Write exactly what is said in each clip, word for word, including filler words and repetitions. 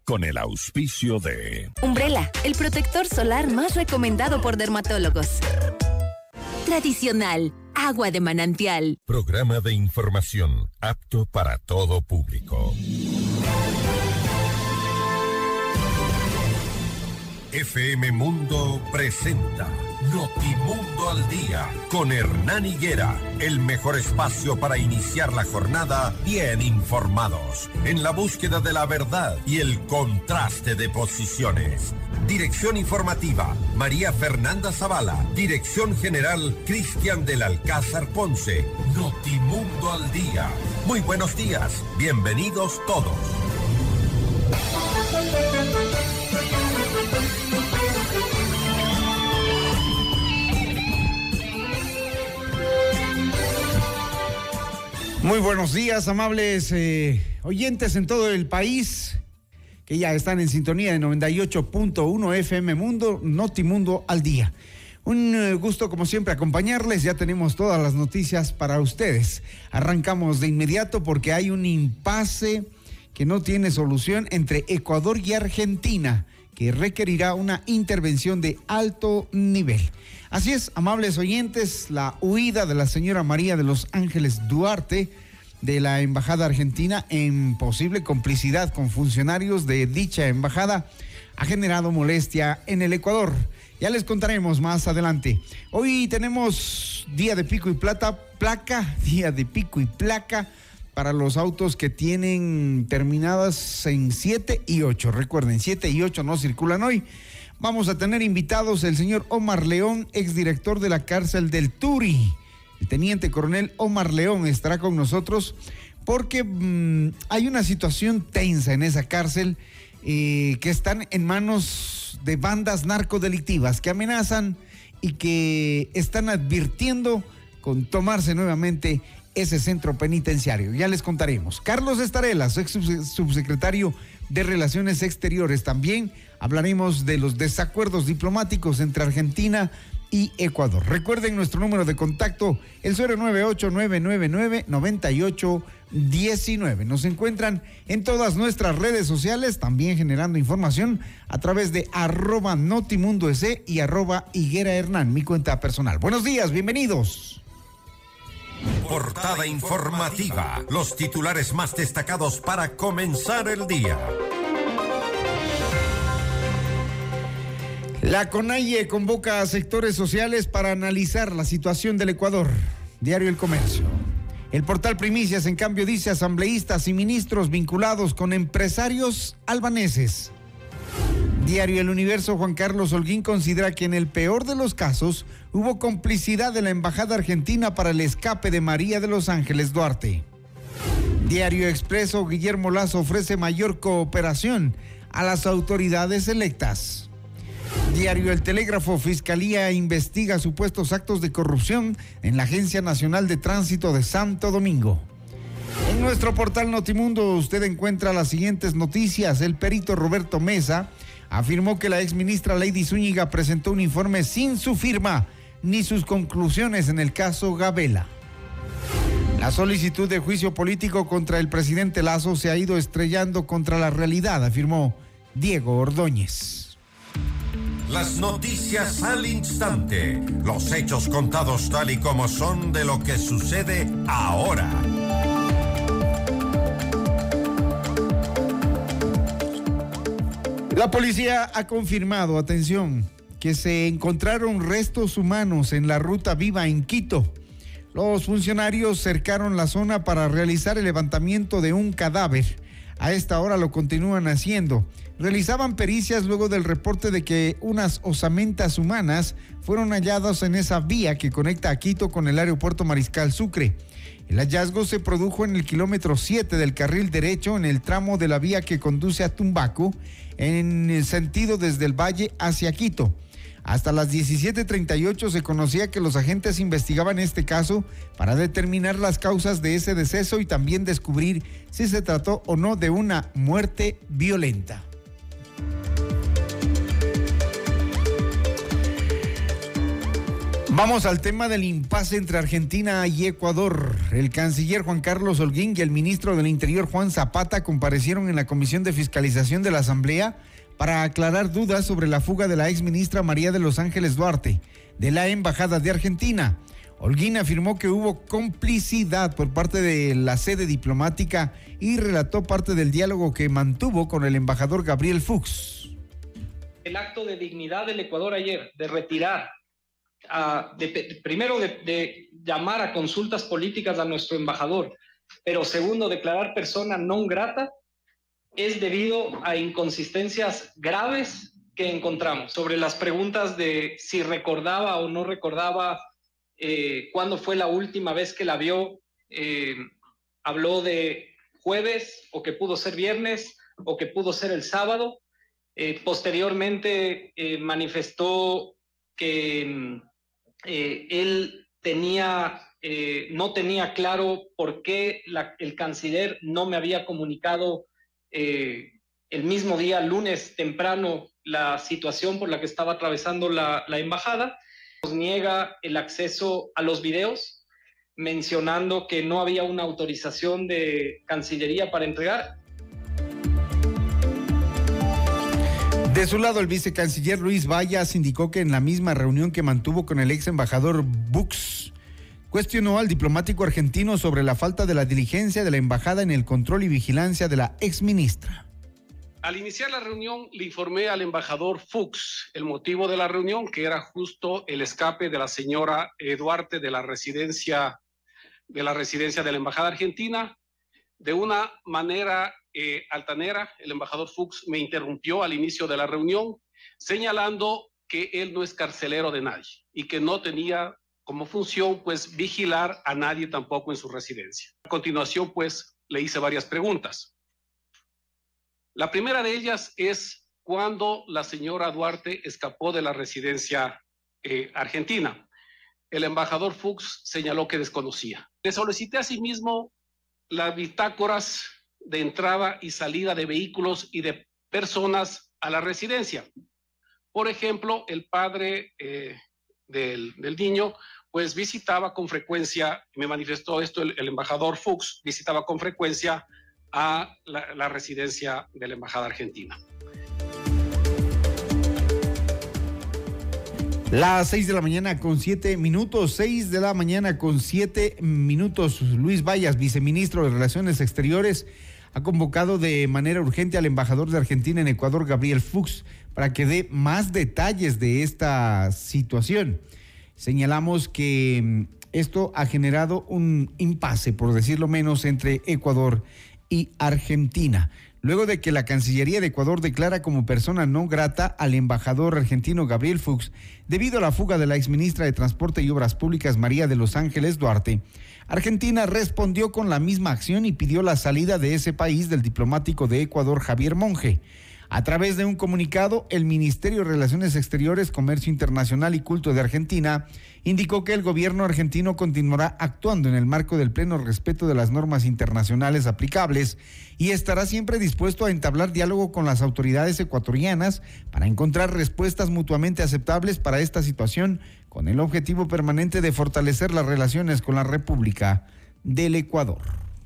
con el auspicio de Umbrella, el protector solar más recomendado por dermatólogos. Tradicional, agua de manantial. Programa de información apto para todo público. F M Mundo presenta Notimundo al Día con Hernán Higuera, el mejor espacio para iniciar la jornada bien informados, en la búsqueda de la verdad y el contraste de posiciones. Dirección informativa, María Fernanda Zavala. Dirección general, Cristian del Alcázar Ponce. Notimundo al Día. Muy buenos días, bienvenidos todos. Muy buenos días, amables eh, oyentes en todo el país que ya están en sintonía de noventa y ocho punto uno F M Mundo, Notimundo al Día. Un eh, gusto, como siempre, acompañarles. Ya tenemos todas las noticias para ustedes. Arrancamos de inmediato porque hay un impasse que no tiene solución entre Ecuador y Argentina, que requerirá una intervención de alto nivel. Así es, amables oyentes, la huida de la señora María de los Ángeles Duarte de la Embajada Argentina en posible complicidad con funcionarios de dicha embajada ha generado molestia en el Ecuador. Ya les contaremos más adelante. Hoy tenemos día de pico y plata, placa, día de pico y placa para los autos que tienen terminadas en siete y ocho. Recuerden, siete y ocho no circulan hoy. Vamos a tener invitados el señor Omar León, exdirector de la cárcel del Turi. El teniente coronel Omar León estará con nosotros porque mmm, hay una situación tensa en esa cárcel eh, que están en manos de bandas narcodelictivas que amenazan y que están advirtiendo con tomarse nuevamente ese centro penitenciario. Ya les contaremos. Carlos Estarelas, ex subsecretario de Relaciones Exteriores. También hablaremos de los desacuerdos diplomáticos entre Argentina y Ecuador. Recuerden nuestro número de contacto, el cero nueve ocho nueve nueve nueve nueve ocho uno nueve. Nos encuentran en todas nuestras redes sociales, también generando información a través de arroba Notimundo S y arroba Higuera Hernán, mi cuenta personal. Buenos días, bienvenidos. Portada informativa, los titulares más destacados para comenzar el día. La CONAIE convoca a sectores sociales para analizar la situación del Ecuador. Diario El Comercio. El portal Primicias, en cambio, dice asambleístas y ministros vinculados con empresarios albaneses. Diario El Universo, Juan Carlos Holguín considera que en el peor de los casos hubo complicidad de la Embajada Argentina para el escape de María de los Ángeles Duarte. Diario Expreso, Guillermo Lazo ofrece mayor cooperación a las autoridades electas. Diario El Telégrafo, Fiscalía investiga supuestos actos de corrupción en la Agencia Nacional de Tránsito de Santo Domingo. En nuestro portal Notimundo usted encuentra las siguientes noticias. El perito Roberto Mesa afirmó que la exministra Lady Zúñiga presentó un informe sin su firma ni sus conclusiones en el caso Gabela. La solicitud de juicio político contra el presidente Lazo se ha ido estrellando contra la realidad, afirmó Diego Ordóñez. Las noticias al instante, los hechos contados tal y como son de lo que sucede ahora. La policía ha confirmado, atención, que se encontraron restos humanos en la Ruta Viva en Quito. Los funcionarios cercaron la zona para realizar el levantamiento de un cadáver. A esta hora lo continúan haciendo. Realizaban pericias luego del reporte de que unas osamentas humanas fueron halladas en esa vía que conecta a Quito con el aeropuerto Mariscal Sucre. El hallazgo se produjo en el kilómetro siete del carril derecho, en el tramo de la vía que conduce a Tumbaco, en el sentido desde el Valle hacia Quito. Hasta las diecisiete treinta y ocho se conocía que los agentes investigaban este caso para determinar las causas de ese deceso y también descubrir si se trató o no de una muerte violenta. Vamos al tema del impasse entre Argentina y Ecuador. El canciller Juan Carlos Holguín y el ministro del Interior Juan Zapata comparecieron en la Comisión de Fiscalización de la Asamblea para aclarar dudas sobre la fuga de la exministra María de los Ángeles Duarte de la Embajada de Argentina. Holguín afirmó que hubo complicidad por parte de la sede diplomática y relató parte del diálogo que mantuvo con el embajador Gabriel Fuchs. El acto de dignidad del Ecuador ayer, de retirar, uh, de, de, primero de, de llamar a consultas políticas a nuestro embajador, pero segundo, declarar persona non grata, es debido a inconsistencias graves que encontramos sobre las preguntas de si recordaba o no recordaba eh, cuándo fue la última vez que la vio. Eh, habló de jueves o que pudo ser viernes o que pudo ser el sábado. Eh, posteriormente eh, manifestó que eh, él tenía, eh, no tenía claro por qué la, el canciller no me había comunicado Eh, el mismo día, lunes temprano, la situación por la que estaba atravesando la, la embajada. Nos niega el acceso a los videos, mencionando que no había una autorización de Cancillería para entregar. De su lado, el vicecanciller Luis Vallas indicó que en la misma reunión que mantuvo con el ex embajador Fuchs, cuestionó al diplomático argentino sobre la falta de la diligencia de la embajada en el control y vigilancia de la exministra. Al iniciar la reunión le informé al embajador Fuchs el motivo de la reunión, que era justo el escape de la señora Duarte de la residencia de la residencia de la embajada argentina. De una manera eh, altanera, el embajador Fuchs me interrumpió al inicio de la reunión, señalando que él no es carcelero de nadie y que no tenía como función, pues, vigilar a nadie tampoco en su residencia. A continuación, pues, le hice varias preguntas. La primera de ellas es cuándo la señora Duarte escapó de la residencia eh, argentina. El embajador Fuchs señaló que desconocía. Le solicité asimismo las bitácoras de entrada y salida de vehículos y de personas a la residencia. Por ejemplo, el padre eh, del, del niño, pues visitaba con frecuencia, me manifestó esto el, el embajador Fuchs, visitaba con frecuencia a la, la residencia de la embajada argentina. Las seis de la mañana con siete minutos, seis de la mañana con siete minutos. Luis Vallas, viceministro de Relaciones Exteriores, ha convocado de manera urgente al embajador de Argentina en Ecuador, Gabriel Fuchs, para que dé más detalles de esta situación. Señalamos que esto ha generado un impasse, por decirlo menos, entre Ecuador y Argentina, luego de que la Cancillería de Ecuador declara como persona no grata al embajador argentino Gabriel Fuchs debido a la fuga de la exministra de Transporte y Obras Públicas María de los Ángeles Duarte. Argentina respondió con la misma acción y pidió la salida de ese país del diplomático de Ecuador Javier Monge. A través de un comunicado, el Ministerio de Relaciones Exteriores, Comercio Internacional y Culto de Argentina indicó que el gobierno argentino continuará actuando en el marco del pleno respeto de las normas internacionales aplicables y estará siempre dispuesto a entablar diálogo con las autoridades ecuatorianas para encontrar respuestas mutuamente aceptables para esta situación, con el objetivo permanente de fortalecer las relaciones con la República del Ecuador.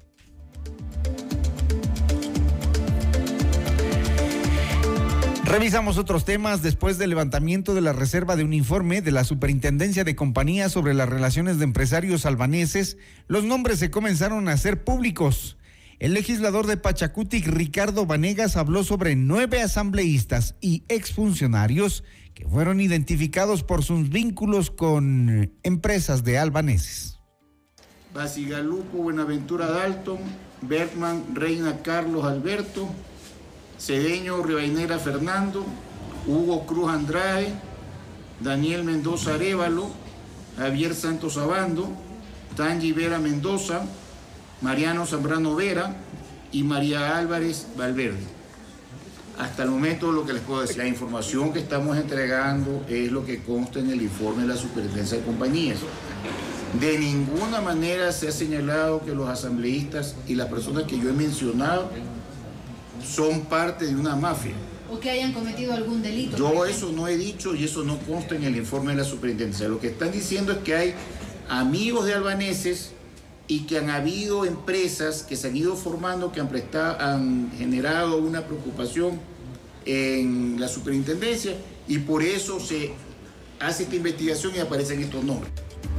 Revisamos otros temas. Después del levantamiento de la reserva de un informe de la Superintendencia de Compañías sobre las relaciones de empresarios albaneses, los nombres se comenzaron a hacer públicos. El legislador de Pachacutic, Ricardo Vanegas, habló sobre nueve asambleístas y exfuncionarios que fueron identificados por sus vínculos con empresas de albaneses. Basigalupo Buenaventura Dalton, Bergman Reina Carlos Alberto, Cedeño Rivainera Fernando, Hugo Cruz Andrade, Daniel Mendoza Arévalo, Javier Santos Abando, Tangi Vera Mendoza, Mariano Zambrano Vera y María Álvarez Valverde. Hasta el momento lo que les puedo decir, la información que estamos entregando es lo que consta en el informe de la Superintendencia de Compañías. De ninguna manera se ha señalado que los asambleístas y las personas que yo he mencionado son parte de una mafia. o que hayan cometido algún delito. Yo eso no he dicho y eso no consta en el informe de la superintendencia. Lo que están diciendo es que hay amigos de albaneses y que han habido empresas que se han ido formando, que han, prestado, han generado una preocupación en la superintendencia y por eso se hace esta investigación y aparecen estos nombres.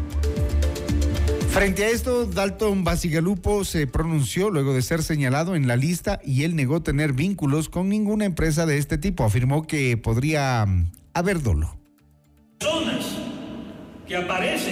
Frente a esto, Dalton Bacigalupo se pronunció luego de ser señalado en la lista y él negó tener vínculos con ninguna empresa de este tipo. Afirmó que podría haber dolo. Personas que aparecen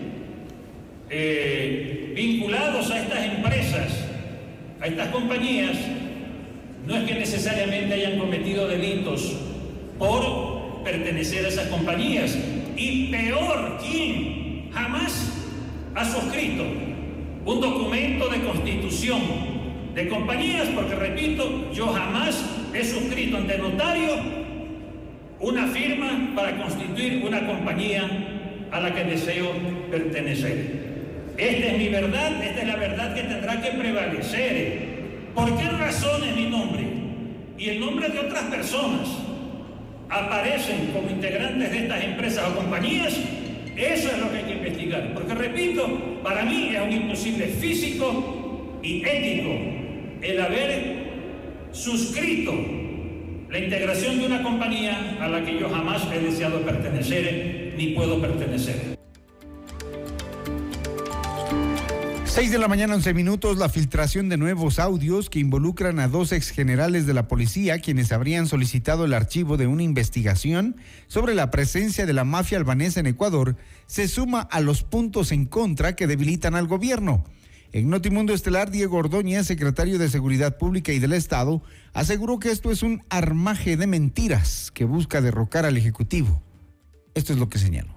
eh, vinculados a estas empresas, a estas compañías, no es que necesariamente hayan cometido delitos por pertenecer a esas compañías. Y peor, ¿quién jamás ha suscrito un documento de constitución de compañías? Porque repito, yo jamás he suscrito ante notario una firma para constituir una compañía a la que deseo pertenecer. Esta es mi verdad, esta es la verdad que tendrá que prevalecer. ¿Por qué razones mi nombre y el nombre de otras personas aparecen como integrantes de estas empresas o compañías? Eso es lo que hay que investigar, porque repito, para mí es un imposible físico y ético el haber suscrito la integración de una compañía a la que yo jamás he deseado pertenecer ni puedo pertenecer. seis de la mañana, once minutos, la filtración de nuevos audios que involucran a dos exgenerales de la policía, quienes habrían solicitado el archivo de una investigación sobre la presencia de la mafia albanesa en Ecuador, se suma a los puntos en contra que debilitan al gobierno. En Notimundo Estelar, Diego Ordóñez, secretario de Seguridad Pública y del Estado, aseguró que esto es un armaje de mentiras que busca derrocar al Ejecutivo. Esto es lo que señaló.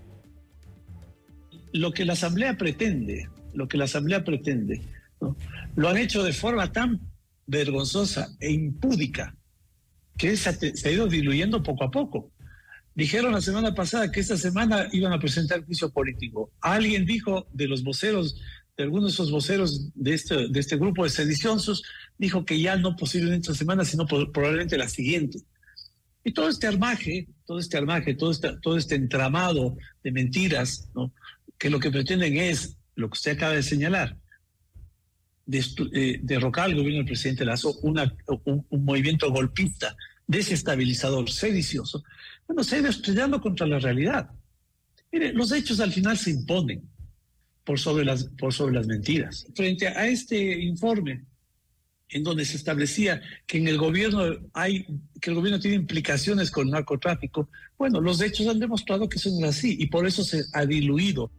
Lo que la Asamblea pretende... lo que la Asamblea pretende, ¿no? Lo han hecho de forma tan vergonzosa e impúdica que se ha, se ha ido diluyendo poco a poco. Dijeron la semana pasada que esta semana iban a presentar juicio político. Alguien dijo de los voceros, de algunos de esos voceros de este, de este grupo de sediciosos, dijo que ya no posiblemente esta semana, sino probablemente la siguiente. Y todo este armaje, todo este armaje, todo este, todo este entramado de mentiras, ¿no? Que lo que pretenden es lo que usted acaba de señalar, de, eh, derrocar al gobierno del presidente Lasso, una, un, un movimiento golpista, desestabilizador, sedicioso, bueno, se ha ido estrellando contra la realidad. Mire, los hechos al final se imponen por sobre las, por sobre las mentiras. Frente a este informe, en donde se establecía que en el gobierno hay, que el gobierno tiene implicaciones con el narcotráfico, bueno, los hechos han demostrado que eso no es así y por eso se ha diluido.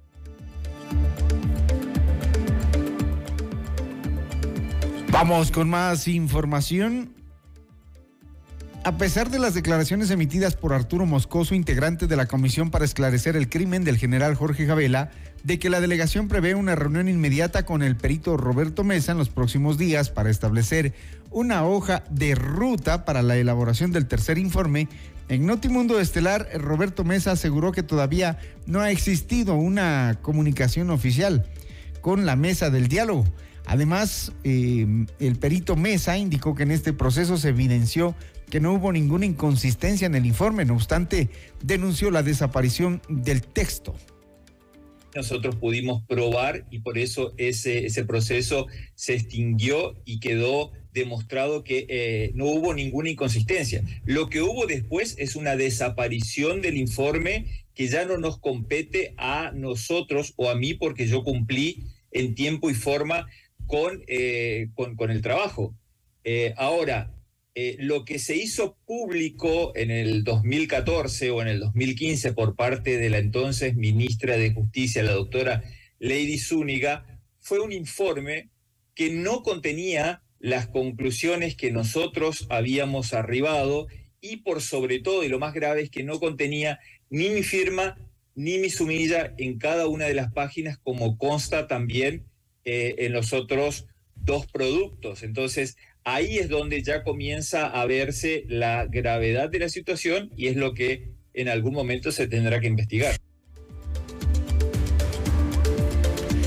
Vamos con más información. A pesar de las declaraciones emitidas por Arturo Moscoso, integrante de la Comisión para Esclarecer el Crimen del general Jorge Javela, de que la delegación prevé una reunión inmediata con el perito Roberto Mesa en los próximos días para establecer una hoja de ruta para la elaboración del tercer informe, en Notimundo Estelar, Roberto Mesa aseguró que todavía no ha existido una comunicación oficial con la mesa del diálogo. Además, eh, el perito Mesa indicó que en este proceso se evidenció que no hubo ninguna inconsistencia en el informe, no obstante, denunció la desaparición del texto. Nosotros pudimos probar y por eso ese, ese proceso se extinguió y quedó demostrado que eh, no hubo ninguna inconsistencia. Lo que hubo después es una desaparición del informe que ya no nos compete a nosotros o a mí porque yo cumplí en tiempo y forma con, eh, con, con el trabajo. Eh, ahora, eh, lo que se hizo público en el dos mil catorce o en el dos mil quince por parte de la entonces ministra de Justicia, la doctora Lady Zúñiga, fue un informe que no contenía las conclusiones que nosotros habíamos arribado y por sobre todo, y lo más grave, es que no contenía ni mi firma ni mi sumilla en cada una de las páginas, como consta también eh, en los otros dos productos. Entonces, ahí es donde ya comienza a verse la gravedad de la situación y es lo que en algún momento se tendrá que investigar.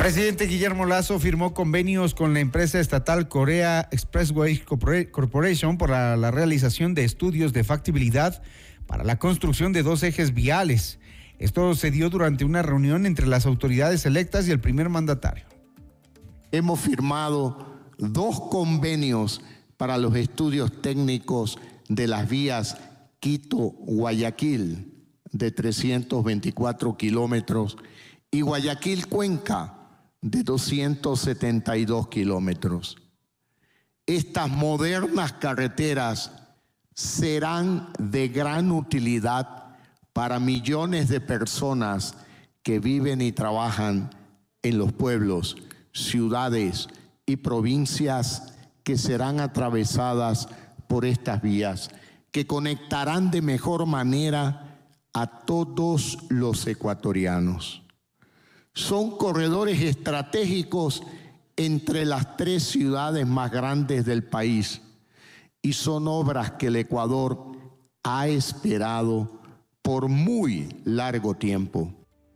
Presidente Guillermo Lasso firmó convenios con la empresa estatal Korea Expressway Corporation por la, la realización de estudios de factibilidad para la construcción de dos ejes viales. Esto se dio durante una reunión entre las autoridades electas y el primer mandatario. Hemos firmado dos convenios para los estudios técnicos de las vías Quito-Guayaquil de trescientos veinticuatro kilómetros y Guayaquil-Cuenca de doscientos setenta y dos kilómetros. Estas modernas carreteras serán de gran utilidad para millones de personas que viven y trabajan en los pueblos, ciudades y provincias que serán atravesadas por estas vías, que conectarán de mejor manera a todos los ecuatorianos. Son corredores estratégicos entre las tres ciudades más grandes del país y son obras que el Ecuador ha esperado por muy largo tiempo.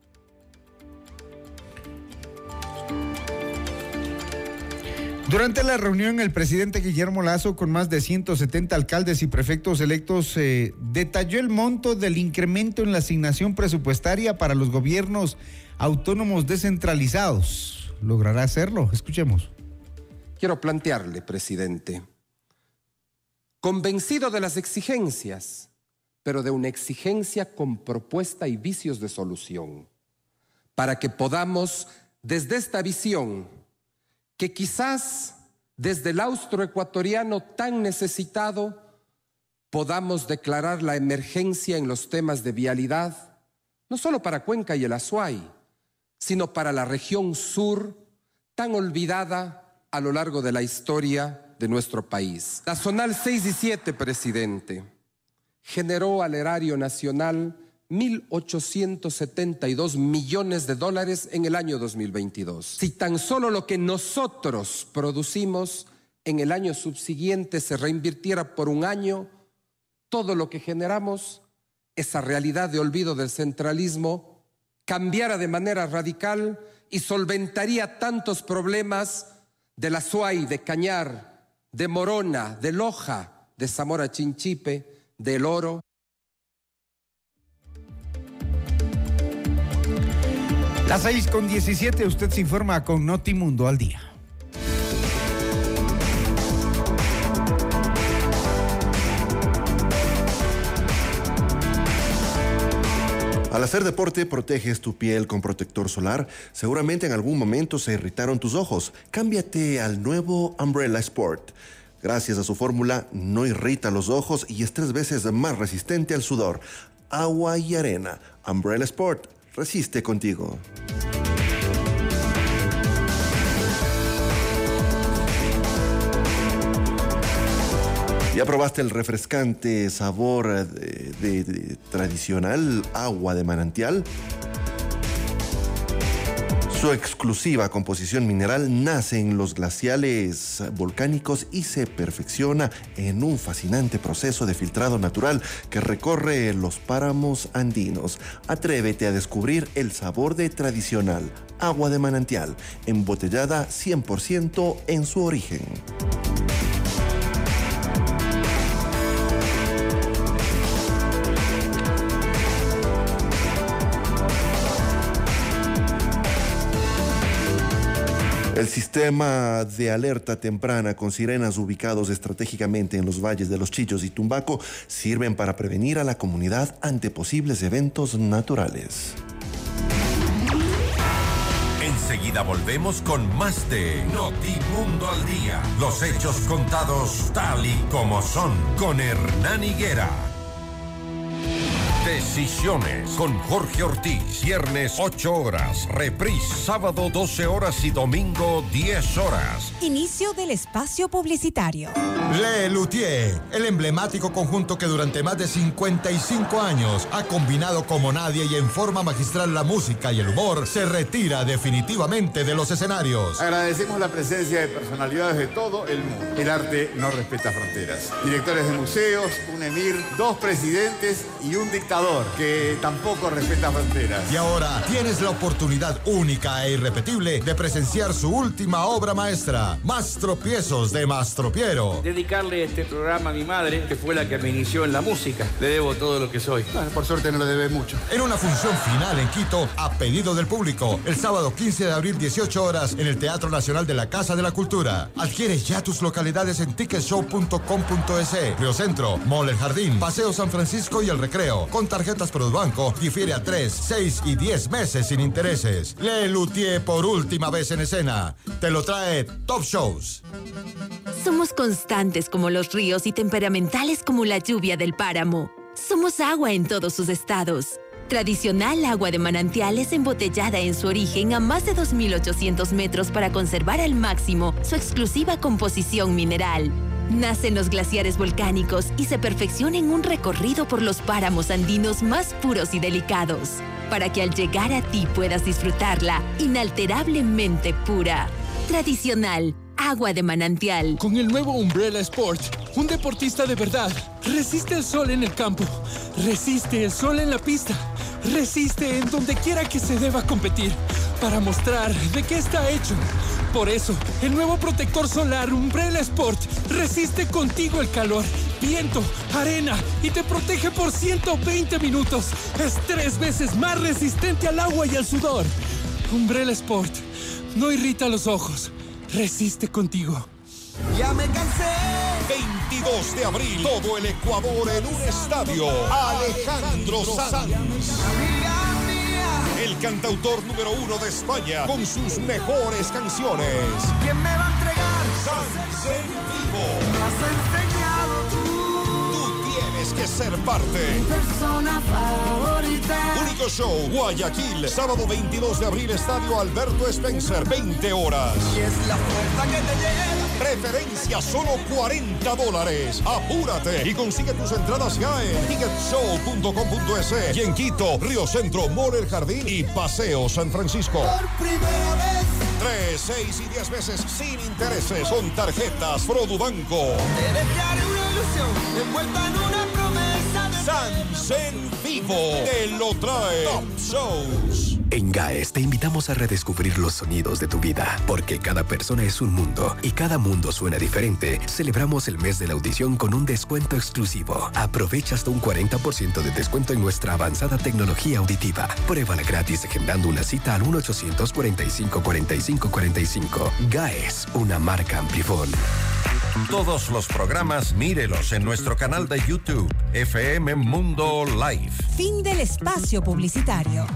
Durante la reunión, el presidente Guillermo Lasso, con más de ciento setenta alcaldes y prefectos electos, eh, detalló el monto del incremento en la asignación presupuestaria para los gobiernos autónomos descentralizados. ¿Logrará hacerlo? Escuchemos. Quiero plantearle, presidente, convencido de las exigencias, pero de una exigencia con propuesta y vicios de solución, para que podamos, desde esta visión, que quizás desde el austroecuatoriano tan necesitado podamos declarar la emergencia en los temas de vialidad, no solo para Cuenca y el Azuay, sino para la región sur tan olvidada a lo largo de la historia de nuestro país. La Zonal seis y siete, presidente, generó al erario nacional mil ochocientos setenta y dos millones de dólares en el año dos mil veintidós. Si tan solo lo que nosotros producimos en el año subsiguiente se reinvirtiera por un año, todo lo que generamos, esa realidad de olvido del centralismo, cambiara de manera radical y solventaría tantos problemas de la Azuay, de Cañar, de Morona, de Loja, de Zamora Chinchipe, del Oro. Las seis con diecisiete, usted se informa con Notimundo al día. Al hacer deporte, proteges tu piel con protector solar. Seguramente en algún momento se irritaron tus ojos. Cámbiate al nuevo Umbrella Sport. Gracias a su fórmula, no irrita los ojos y es tres veces más resistente al sudor. Agua y arena. Umbrella Sport. Resiste contigo. ¿Ya probaste el refrescante sabor de, de, de tradicional agua de manantial? Su exclusiva composición mineral nace en los glaciales volcánicos y se perfecciona en un fascinante proceso de filtrado natural que recorre los páramos andinos. Atrévete a descubrir el sabor de tradicional agua de manantial, embotellada cien por ciento en su origen. El sistema de alerta temprana con sirenas ubicados estratégicamente en los valles de Los Chillos y Tumbaco sirven para prevenir a la comunidad ante posibles eventos naturales. Enseguida volvemos con más de Notimundo al Día. Los hechos contados tal y como son con Hernán Higuera. Decisiones con Jorge Ortiz. Viernes ocho horas. Reprise sábado doce horas y domingo diez horas. Inicio del espacio publicitario. Le Luthier, el emblemático conjunto que durante más de cincuenta y cinco años ha combinado como nadie y en forma magistral la música y el humor, se retira definitivamente de los escenarios. Agradecemos la presencia de personalidades de todo el mundo. El arte no respeta fronteras. Directores de museos, un emir, dos presidentes y un dictador provocador, que tampoco respeta fronteras. Y ahora tienes la oportunidad única e irrepetible de presenciar su última obra maestra, Más tropiezos de Mastro Piero. Dedicarle este programa a mi madre, que fue la que me inició en la música. Le debo todo lo que soy. Bueno, por suerte no le debe mucho. En una función final en Quito, a pedido del público, el sábado quince de abril, dieciocho horas, en el Teatro Nacional de la Casa de la Cultura. Adquiere ya tus localidades en ticket show punto com punto es. Río Centro, Mall El Jardín, Paseo San Francisco y El Recreo. Con tarjetas Produbanco, difiere a tres, seis y diez meses sin intereses. Le Luthier por última vez en escena. Te lo trae Top Shows. Somos constantes como los ríos y temperamentales como la lluvia del páramo. Somos agua en todos sus estados. Tradicional agua de manantiales embotellada en su origen a más de dos mil ochocientos metros para conservar al máximo su exclusiva composición mineral. Nace en los glaciares volcánicos y se perfecciona en un recorrido por los páramos andinos más puros y delicados, para que al llegar a ti puedas disfrutarla inalterablemente pura. Tradicional, agua de manantial. Con el nuevo Umbrella Sport, un deportista de verdad resiste el sol en el campo, resiste el sol en la pista, resiste en donde quiera que se deba competir, para mostrar de qué está hecho. Por eso, el nuevo protector solar Umbrella Sport resiste contigo el calor, viento, arena y te protege por ciento veinte minutos. Es tres veces más resistente al agua y al sudor. Umbrella Sport no irrita los ojos, resiste contigo. Ya me cansé. veintidós de abril, todo el Ecuador en un estadio. Alejandro Sanz, el cantautor número uno de España, con sus mejores canciones. ¿Quién me va a entregar? Sanz en vivo. Me has enseñado tú. Tú tienes que ser parte. Mi persona favorita. Único show, Guayaquil, sábado veintidós de abril, estadio Alberto Spencer, veinte horas. Y es la fuerza que te llega. Preferencia solo cuarenta dólares. Apúrate y consigue tus entradas ya en ticket show punto com punto es. Y en Quito, Río Centro, Mall El Jardín y Paseo San Francisco. Por primera vez. Tres, seis y diez meses sin intereses con tarjetas Produbanco. Te dejaré una ilusión envuelta en una promesa de... Sanz en vivo. Te lo trae Top Shows. En GAES te invitamos a redescubrir los sonidos de tu vida, porque cada persona es un mundo y cada mundo suena diferente. Celebramos el mes de la audición con un descuento exclusivo. Aprovecha hasta un cuarenta por ciento de descuento en nuestra avanzada tecnología auditiva. Pruébala gratis agendando una cita al uno ochocientos cuarenta y cinco cuarenta y cinco cuarenta y cinco. GAES, una marca Amplifon. Todos los programas mírelos en nuestro canal de YouTube, F M Mundo Live. Fin del espacio publicitario.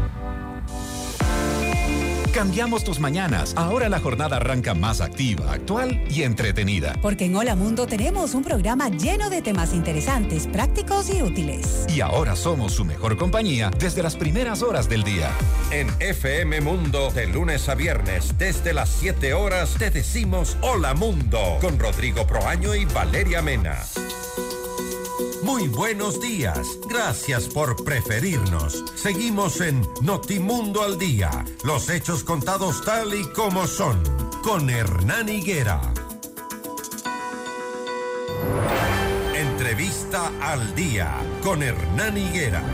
Cambiamos tus mañanas. Ahora la jornada arranca más activa, actual y entretenida. Porque en Hola Mundo tenemos un programa lleno de temas interesantes, prácticos y útiles. Y ahora somos su mejor compañía desde las primeras horas del día. En F M Mundo, de lunes a viernes, desde las siete horas, te decimos Hola Mundo, con Rodrigo Proaño y Valeria Mena. Muy buenos días. Gracias por preferirnos. Seguimos en Notimundo al Día. Los hechos contados tal y como son. Con Hernán Higuera. Entrevista al Día. Con Hernán Higuera.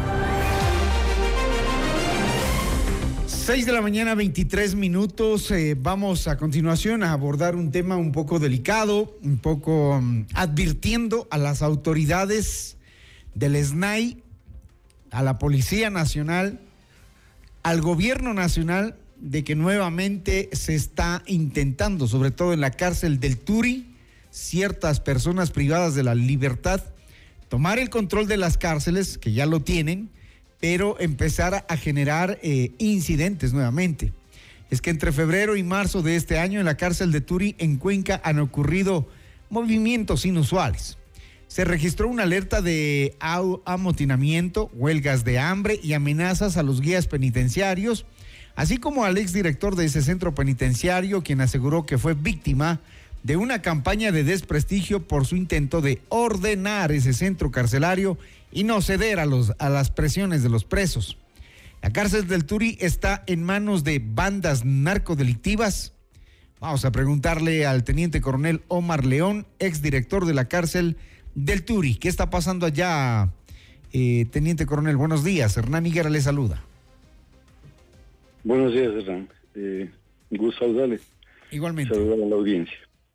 seis de la mañana, veintitrés minutos. Eh, vamos a continuación a abordar un tema un poco delicado, un poco um, advirtiendo a las autoridades del S N A I, a la Policía Nacional, al Gobierno Nacional, de que nuevamente se está intentando, sobre todo en la cárcel del Turi, ciertas personas privadas de la libertad, tomar el control de las cárceles, que ya lo tienen, pero empezar a generar eh, incidentes nuevamente. Es que entre febrero y marzo de este año en la cárcel de Turi, en Cuenca, han ocurrido movimientos inusuales. Se registró una alerta de amotinamiento, huelgas de hambre y amenazas a los guías penitenciarios, así como al exdirector de ese centro penitenciario, quien aseguró que fue víctima de una campaña de desprestigio por su intento de ordenar ese centro carcelario y no ceder a, los, a las presiones de los presos. La cárcel del Turi está en manos de bandas narcodelictivas. Vamos a preguntarle al teniente coronel Omar León, exdirector de la cárcel del Turi, ¿qué está pasando allá Eh, Teniente Coronel, buenos días. Hernán Higuera le saluda. Buenos días, Hernán. Eh, un gusto saludarle. Igualmente. Saludar a la audiencia.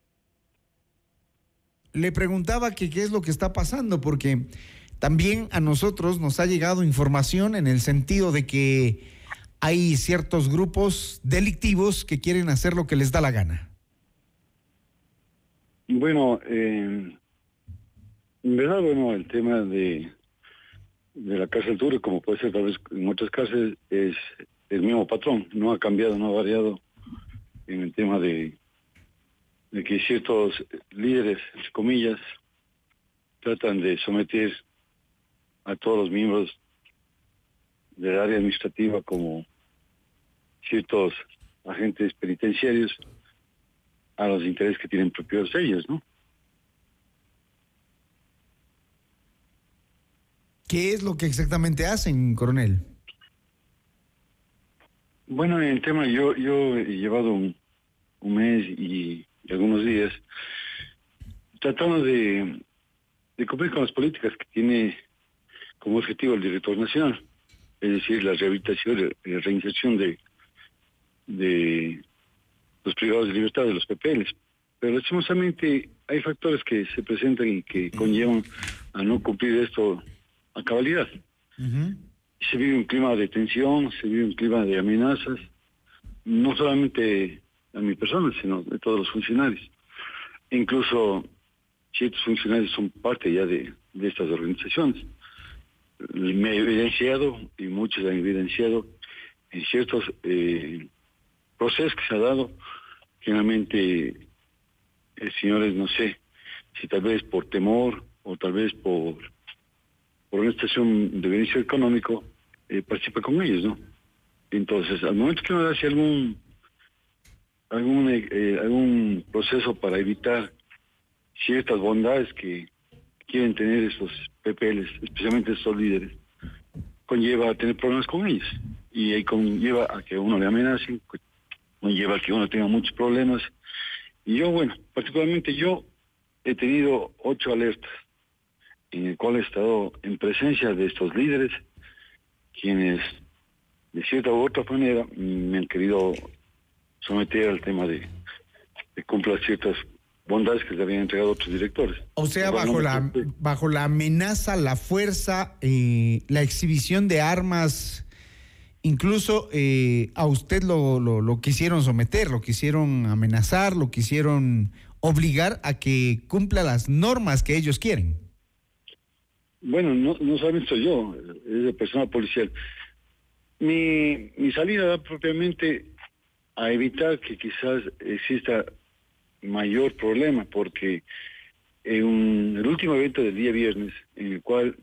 Le preguntaba que qué es lo que está pasando, porque también a nosotros nos ha llegado información en el sentido de que hay ciertos grupos delictivos que quieren hacer lo que les da la gana. Bueno, eh, en verdad, bueno, el tema de, de la cárcel dura, como puede ser tal vez en otras cárceles, es el mismo patrón. No ha cambiado, no ha variado en el tema de, de que ciertos líderes, entre comillas, tratan de someter a todos los miembros del área administrativa como ciertos agentes penitenciarios a los intereses que tienen propios ellos, ¿no? ¿Qué es lo que exactamente hacen, coronel? Bueno, en el tema, yo yo he llevado un, un mes y, y algunos días tratando de, de cumplir con las políticas que tiene como objetivo el director nacional, es decir, la rehabilitación y la reinserción de, de los privados de libertad, de los P P Ls. Pero lastimosamente hay factores que se presentan y que conllevan a no cumplir esto a cabalidad. Uh-huh. Se vive un clima de tensión, se vive un clima de amenazas, no solamente a mi persona, sino de todos los funcionarios. Incluso ciertos funcionarios son parte ya de, de estas organizaciones. Me he evidenciado, y muchos han evidenciado, en ciertos eh, procesos que se ha dado, generalmente, eh, señores, no sé, si tal vez por temor o tal vez por, por una situación de beneficio económico, eh, participa con ellos, ¿no? Entonces, al momento que uno hace algún, algún, eh, algún proceso para evitar ciertas bondades que quieren tener estos P P Ls, especialmente estos líderes, conlleva a tener problemas con ellos. Y ahí conlleva a que uno le amenacen, conlleva a que uno tenga muchos problemas. Y yo, bueno, particularmente yo he tenido ocho alertas en el cual he estado en presencia de estos líderes, quienes de cierta u otra manera me han querido someter al tema de, de cumplir ciertas bondades que le habían entregado otros directores. O sea, bajo la bajo la amenaza, la fuerza, eh, la exhibición de armas, incluso eh, a usted lo, lo, lo quisieron someter, lo quisieron amenazar, lo quisieron obligar a que cumpla las normas que ellos quieren. Bueno, no, no solamente soy yo, es el personal policial. Mi, mi salida da propiamente a evitar que quizás exista mayor problema, porque en el último evento del día viernes, en el cual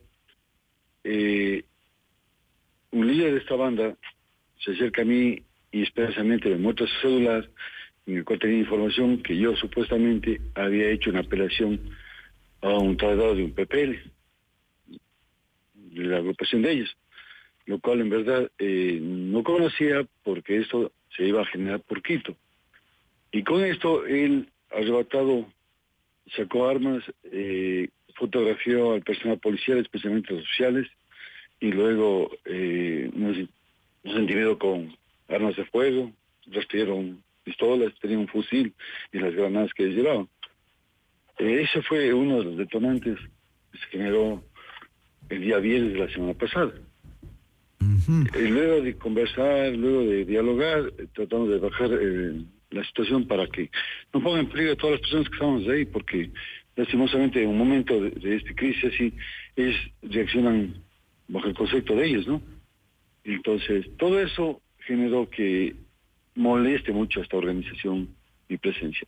eh, un líder de esta banda se acerca a mí y expresamente me muestra su celular, en el cual tenía información que yo supuestamente había hecho una apelación a un traslado de un P P L, de la agrupación de ellos, lo cual en verdad eh, no conocía, porque esto se iba a generar por Quito. Y con esto él arrebatado, sacó armas, eh, fotografió al personal policial, especialmente a los oficiales, y luego eh, nos, nos intimidó con armas de fuego, rastrearon pistolas, tenían un fusil y las granadas que ellos llevaban. Eh, ese fue uno de los detonantes que se generó el día viernes de la semana pasada. Uh-huh. Eh, luego de conversar, luego de dialogar, eh, tratando de bajar eh, la situación para que no pongan en peligro a todas las personas que estamos ahí, porque lastimosamente en un momento de, de esta crisis así, ellos reaccionan bajo el concepto de ellos, ¿no? Entonces, todo eso generó que moleste mucho a esta organización mi presencia.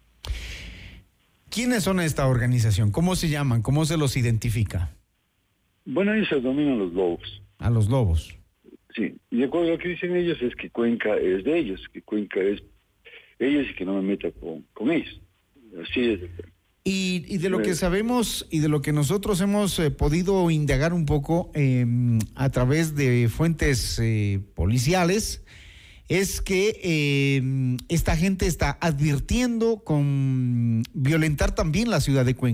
¿Quiénes son esta organización? ¿Cómo se llaman? ¿Cómo se los identifica? Bueno, ellos se denominan los lobos. A los lobos. Sí, y de acuerdo a lo que dicen ellos es que Cuenca es de ellos, que Cuenca es ellos y que no me meta con, con ellos. Así es. Y, y de lo que sabemos y de lo que nosotros hemos eh, podido indagar un poco eh, a través de fuentes eh, policiales, es que eh, esta gente está advirtiendo con violentar también la ciudad de Cuenca.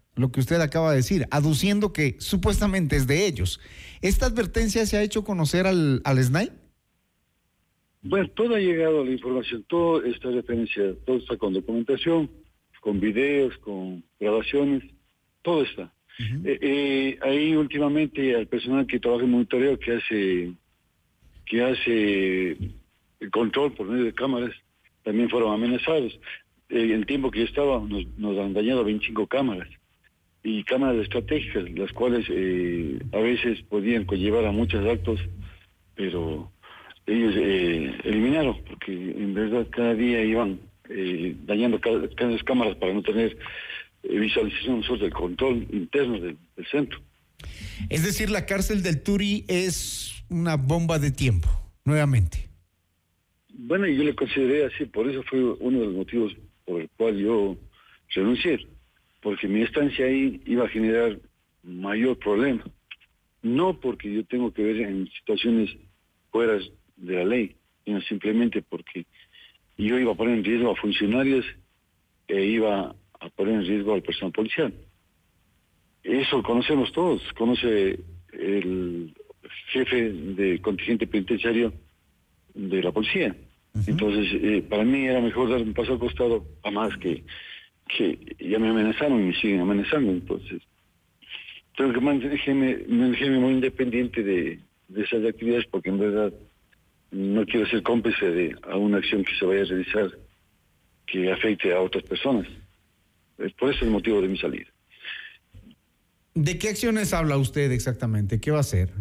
lo que usted acaba de decir, aduciendo que supuestamente es de ellos. ¿Esta advertencia se ha hecho conocer al, al S N A I? Bueno, todo ha llegado a la información, todo está referencia, todo está con documentación, con videos, con grabaciones, todo está. Uh-huh. eh, eh, ahí últimamente al personal que trabaja en monitoreo, que hace, que hace el control por medio de cámaras, también fueron amenazados. Eh, en el tiempo que yo estaba nos, nos han dañado veinticinco cámaras, y cámaras estratégicas, las cuales eh, a veces podían conllevar a muchos actos, pero ellos eh, eliminaron, porque en verdad cada día iban eh, dañando cada, cada vez cámaras para no tener eh, visualización nosotros del control interno del, del centro. Es decir, la cárcel del Turi es una bomba de tiempo, nuevamente. Bueno, yo le consideré así, por eso fue uno de los motivos por el cual yo renuncié, porque mi estancia ahí iba a generar mayor problema, no porque yo tengo que ver en situaciones fuera de la ley, sino simplemente porque yo iba a poner en riesgo a funcionarios e iba a poner en riesgo al personal policial. Eso conocemos todos, conoce el jefe de contingente penitenciario de la policía. Uh-huh. Entonces, eh, para mí era mejor dar un paso al costado, a más que, que ya me amenazaron y me siguen amenazando. Entonces, tengo que mantenerme, mantenerme muy independiente de, de esas actividades, porque en verdad no quiero ser cómplice de a una acción que se vaya a realizar que afecte a otras personas. Es por eso el motivo de mi salida. ¿De qué acciones habla usted exactamente? ¿Qué va a hacer?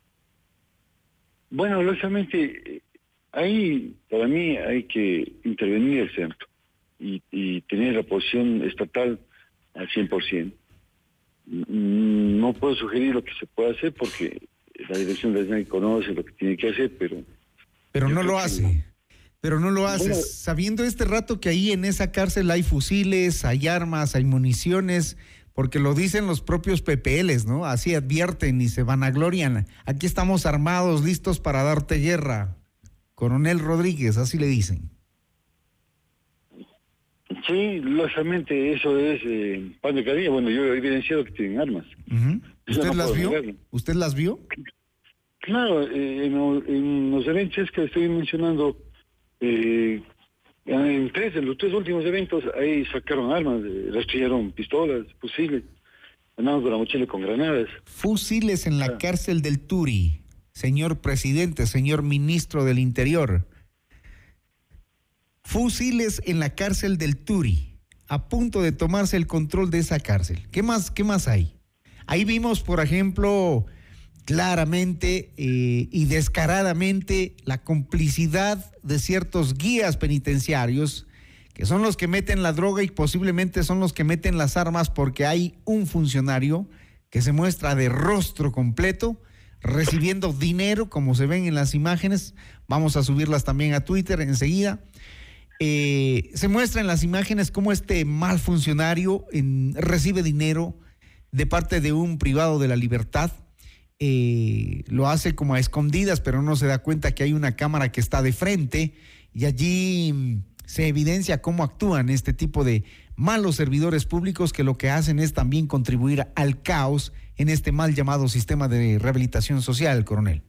Bueno, lógicamente, ahí para mí hay que intervenir el centro y, y tener la posición estatal al cien por ciento. No puedo sugerir lo que se puede hacer porque la dirección del S N A I conoce lo que tiene que hacer, pero... Pero no lo hace. No. Pero no lo hace. Bueno, sabiendo este rato que ahí en esa cárcel hay fusiles, hay armas, hay municiones, porque lo dicen los propios P P Ls, ¿no? Así advierten y se vanaglorian. Aquí estamos armados, listos para darte guerra. Coronel Rodríguez, así le dicen. Sí, lógicamente eso es eh, pan de cada día. Bueno, yo he evidenciado que tienen armas. Uh-huh. ¿Usted no las vio? Negarlo. ¿Usted las vio? Claro, eh, en, en los eventos que estoy mencionando, eh, en tres, en los tres últimos eventos, ahí sacaron armas, eh, rastrillaron pistolas, fusiles, andaban con la mochila con granadas. Fusiles en la ah. cárcel del Turi, señor presidente, señor ministro del Interior. Fusiles en la cárcel del Turi, a punto de tomarse el control de esa cárcel. ¿Qué más, qué más hay? Ahí vimos, por ejemplo, claramente eh, y descaradamente la complicidad de ciertos guías penitenciarios, que son los que meten la droga y posiblemente son los que meten las armas, porque hay un funcionario que se muestra de rostro completo, recibiendo dinero, como se ven en las imágenes. Vamos a subirlas también a Twitter enseguida. Eh, se muestra en las imágenes cómo este mal funcionario en, recibe dinero de parte de un privado de la libertad. Eh, lo hace como a escondidas, pero no se da cuenta que hay una cámara que está de frente, y allí se evidencia cómo actúan este tipo de malos servidores públicos, que lo que hacen es también contribuir al caos en este mal llamado sistema de rehabilitación social, coronel.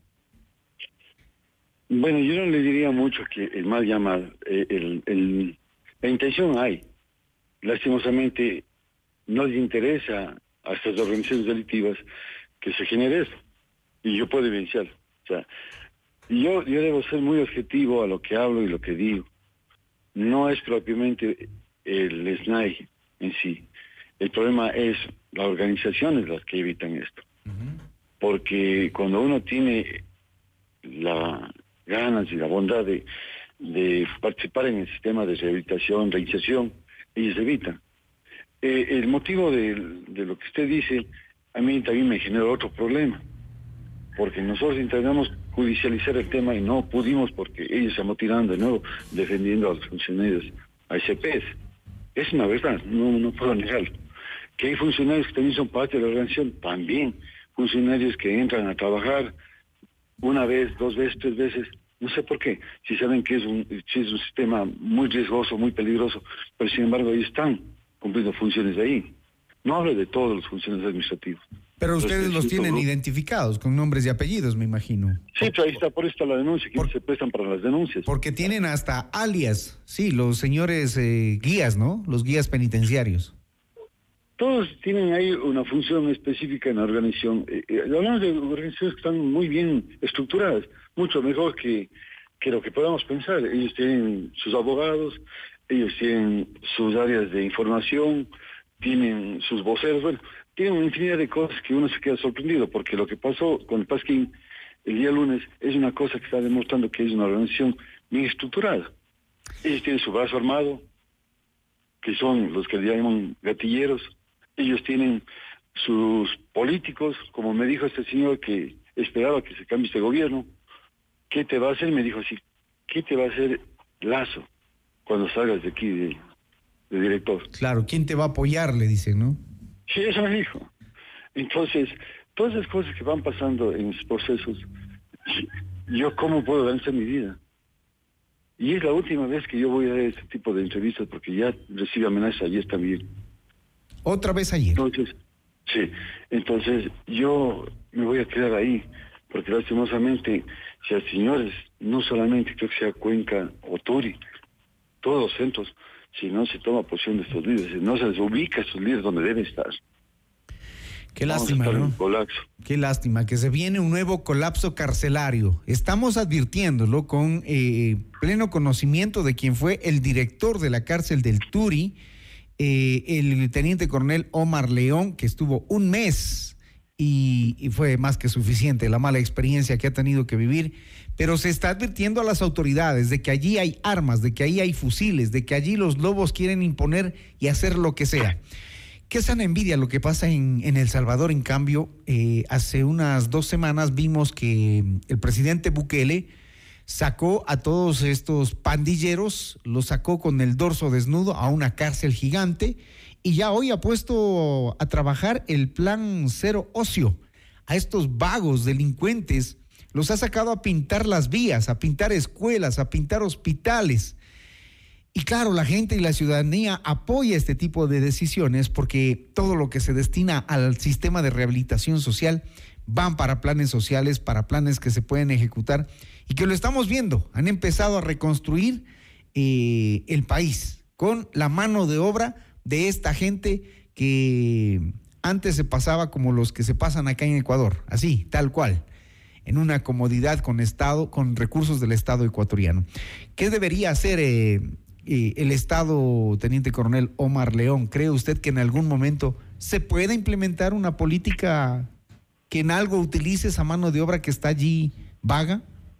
Bueno, yo no le diría mucho que el mal llamado, eh, el, el, la intención hay. Lastimosamente no les interesa a estas organizaciones delictivas que se genere eso, y yo puedo evidenciarlo. O sea, yo, yo debo ser muy objetivo a lo que hablo y lo que digo. No es propiamente el S N A I en sí. El problema es las organizaciones las que evitan esto. Uh-huh. Porque cuando uno tiene la ganas y la bondad de, de participar en el sistema de rehabilitación, reinserción, ellos evitan. Eh, el motivo de, de lo que usted dice, a mí también me genera otro problema, porque nosotros intentamos judicializar el tema y no pudimos, porque ellos están tirando de nuevo, defendiendo a los funcionarios A S Ps. Es una verdad, no, no puedo negarlo. Que hay funcionarios que también son parte de la organización, también. Funcionarios que entran a trabajar una vez, dos veces, tres veces, no sé por qué, si saben que es un, si es un sistema muy riesgoso, muy peligroso, pero sin embargo ellos están cumpliendo funciones de ahí. no habla de todos los funcionarios administrativos. Pero ustedes Entonces, los tienen grupo, identificados con nombres y apellidos, me imagino. Sí, pero ahí está, por esta la denuncia, que por, se prestan para las denuncias. Porque tienen hasta alias, sí, los señores eh, guías, ¿no? Los guías penitenciarios. Todos tienen ahí una función específica en la organización. Eh, eh, hablamos de organizaciones que están muy bien estructuradas, mucho mejor que, que lo que podamos pensar. Ellos tienen sus abogados, ellos tienen sus áreas de información, tienen sus voceros, bueno, tienen una infinidad de cosas que uno se queda sorprendido, porque lo que pasó con el Pasquín el día lunes es una cosa que está demostrando que es una organización bien estructurada. Ellos tienen su brazo armado, que son los que le llaman gatilleros. Ellos tienen sus políticos, como me dijo este señor que esperaba que se cambie este gobierno. ¿Qué te va a hacer? Me dijo así, ¿qué te va a hacer Lazo cuando salgas de aquí de, de director? Claro, ¿quién te va a apoyar? Le dicen, ¿no? Sí, eso me dijo. Entonces, todas las cosas que van pasando en esos procesos, yo cómo puedo vencer mi vida. Y es la última vez que yo voy a dar este tipo de entrevistas, porque ya recibí amenazas ayer también. ¿Otra vez ayer? Entonces, sí, entonces yo me voy a quedar ahí, porque lastimosamente, si hay señores, no solamente creo que sea Cuenca o Turi, todos los centros, si no se toma posición de estos líderes, si no se les ubica a estos líderes donde deben estar. Qué lástima, ¿no? Qué lástima, que se viene un nuevo colapso carcelario. Estamos advirtiéndolo con eh, pleno conocimiento de quien fue el director de la cárcel del Turi, eh, el teniente coronel Omar León, que estuvo un mes y, y fue más que suficiente la mala experiencia que ha tenido que vivir. Pero se está advirtiendo a las autoridades de que allí hay armas, de que allí hay fusiles, de que allí los lobos quieren imponer y hacer lo que sea. Qué sana envidia lo que pasa en, en El Salvador. En cambio, eh, hace unas dos semanas vimos que el presidente Bukele sacó a todos estos pandilleros, los sacó con el dorso desnudo a una cárcel gigante y ya hoy ha puesto a trabajar el plan cero ocio. A estos vagos delincuentes los ha sacado a pintar las vías, a pintar escuelas, a pintar hospitales. Y claro, la gente y la ciudadanía apoya este tipo de decisiones porque todo lo que se destina al sistema de rehabilitación social van para planes sociales, para planes que se pueden ejecutar y que lo estamos viendo. Han empezado a reconstruir eh, el país con la mano de obra de esta gente que antes se pasaba como los que se pasan acá en Ecuador, así, tal cual, en una comodidad con Estado, con recursos del Estado ecuatoriano. ¿Qué debería hacer eh, eh, el Estado, teniente coronel Omar León? ¿Cree usted que en algún momento se pueda implementar una política que en algo utilice esa mano de obra que está allí vaga?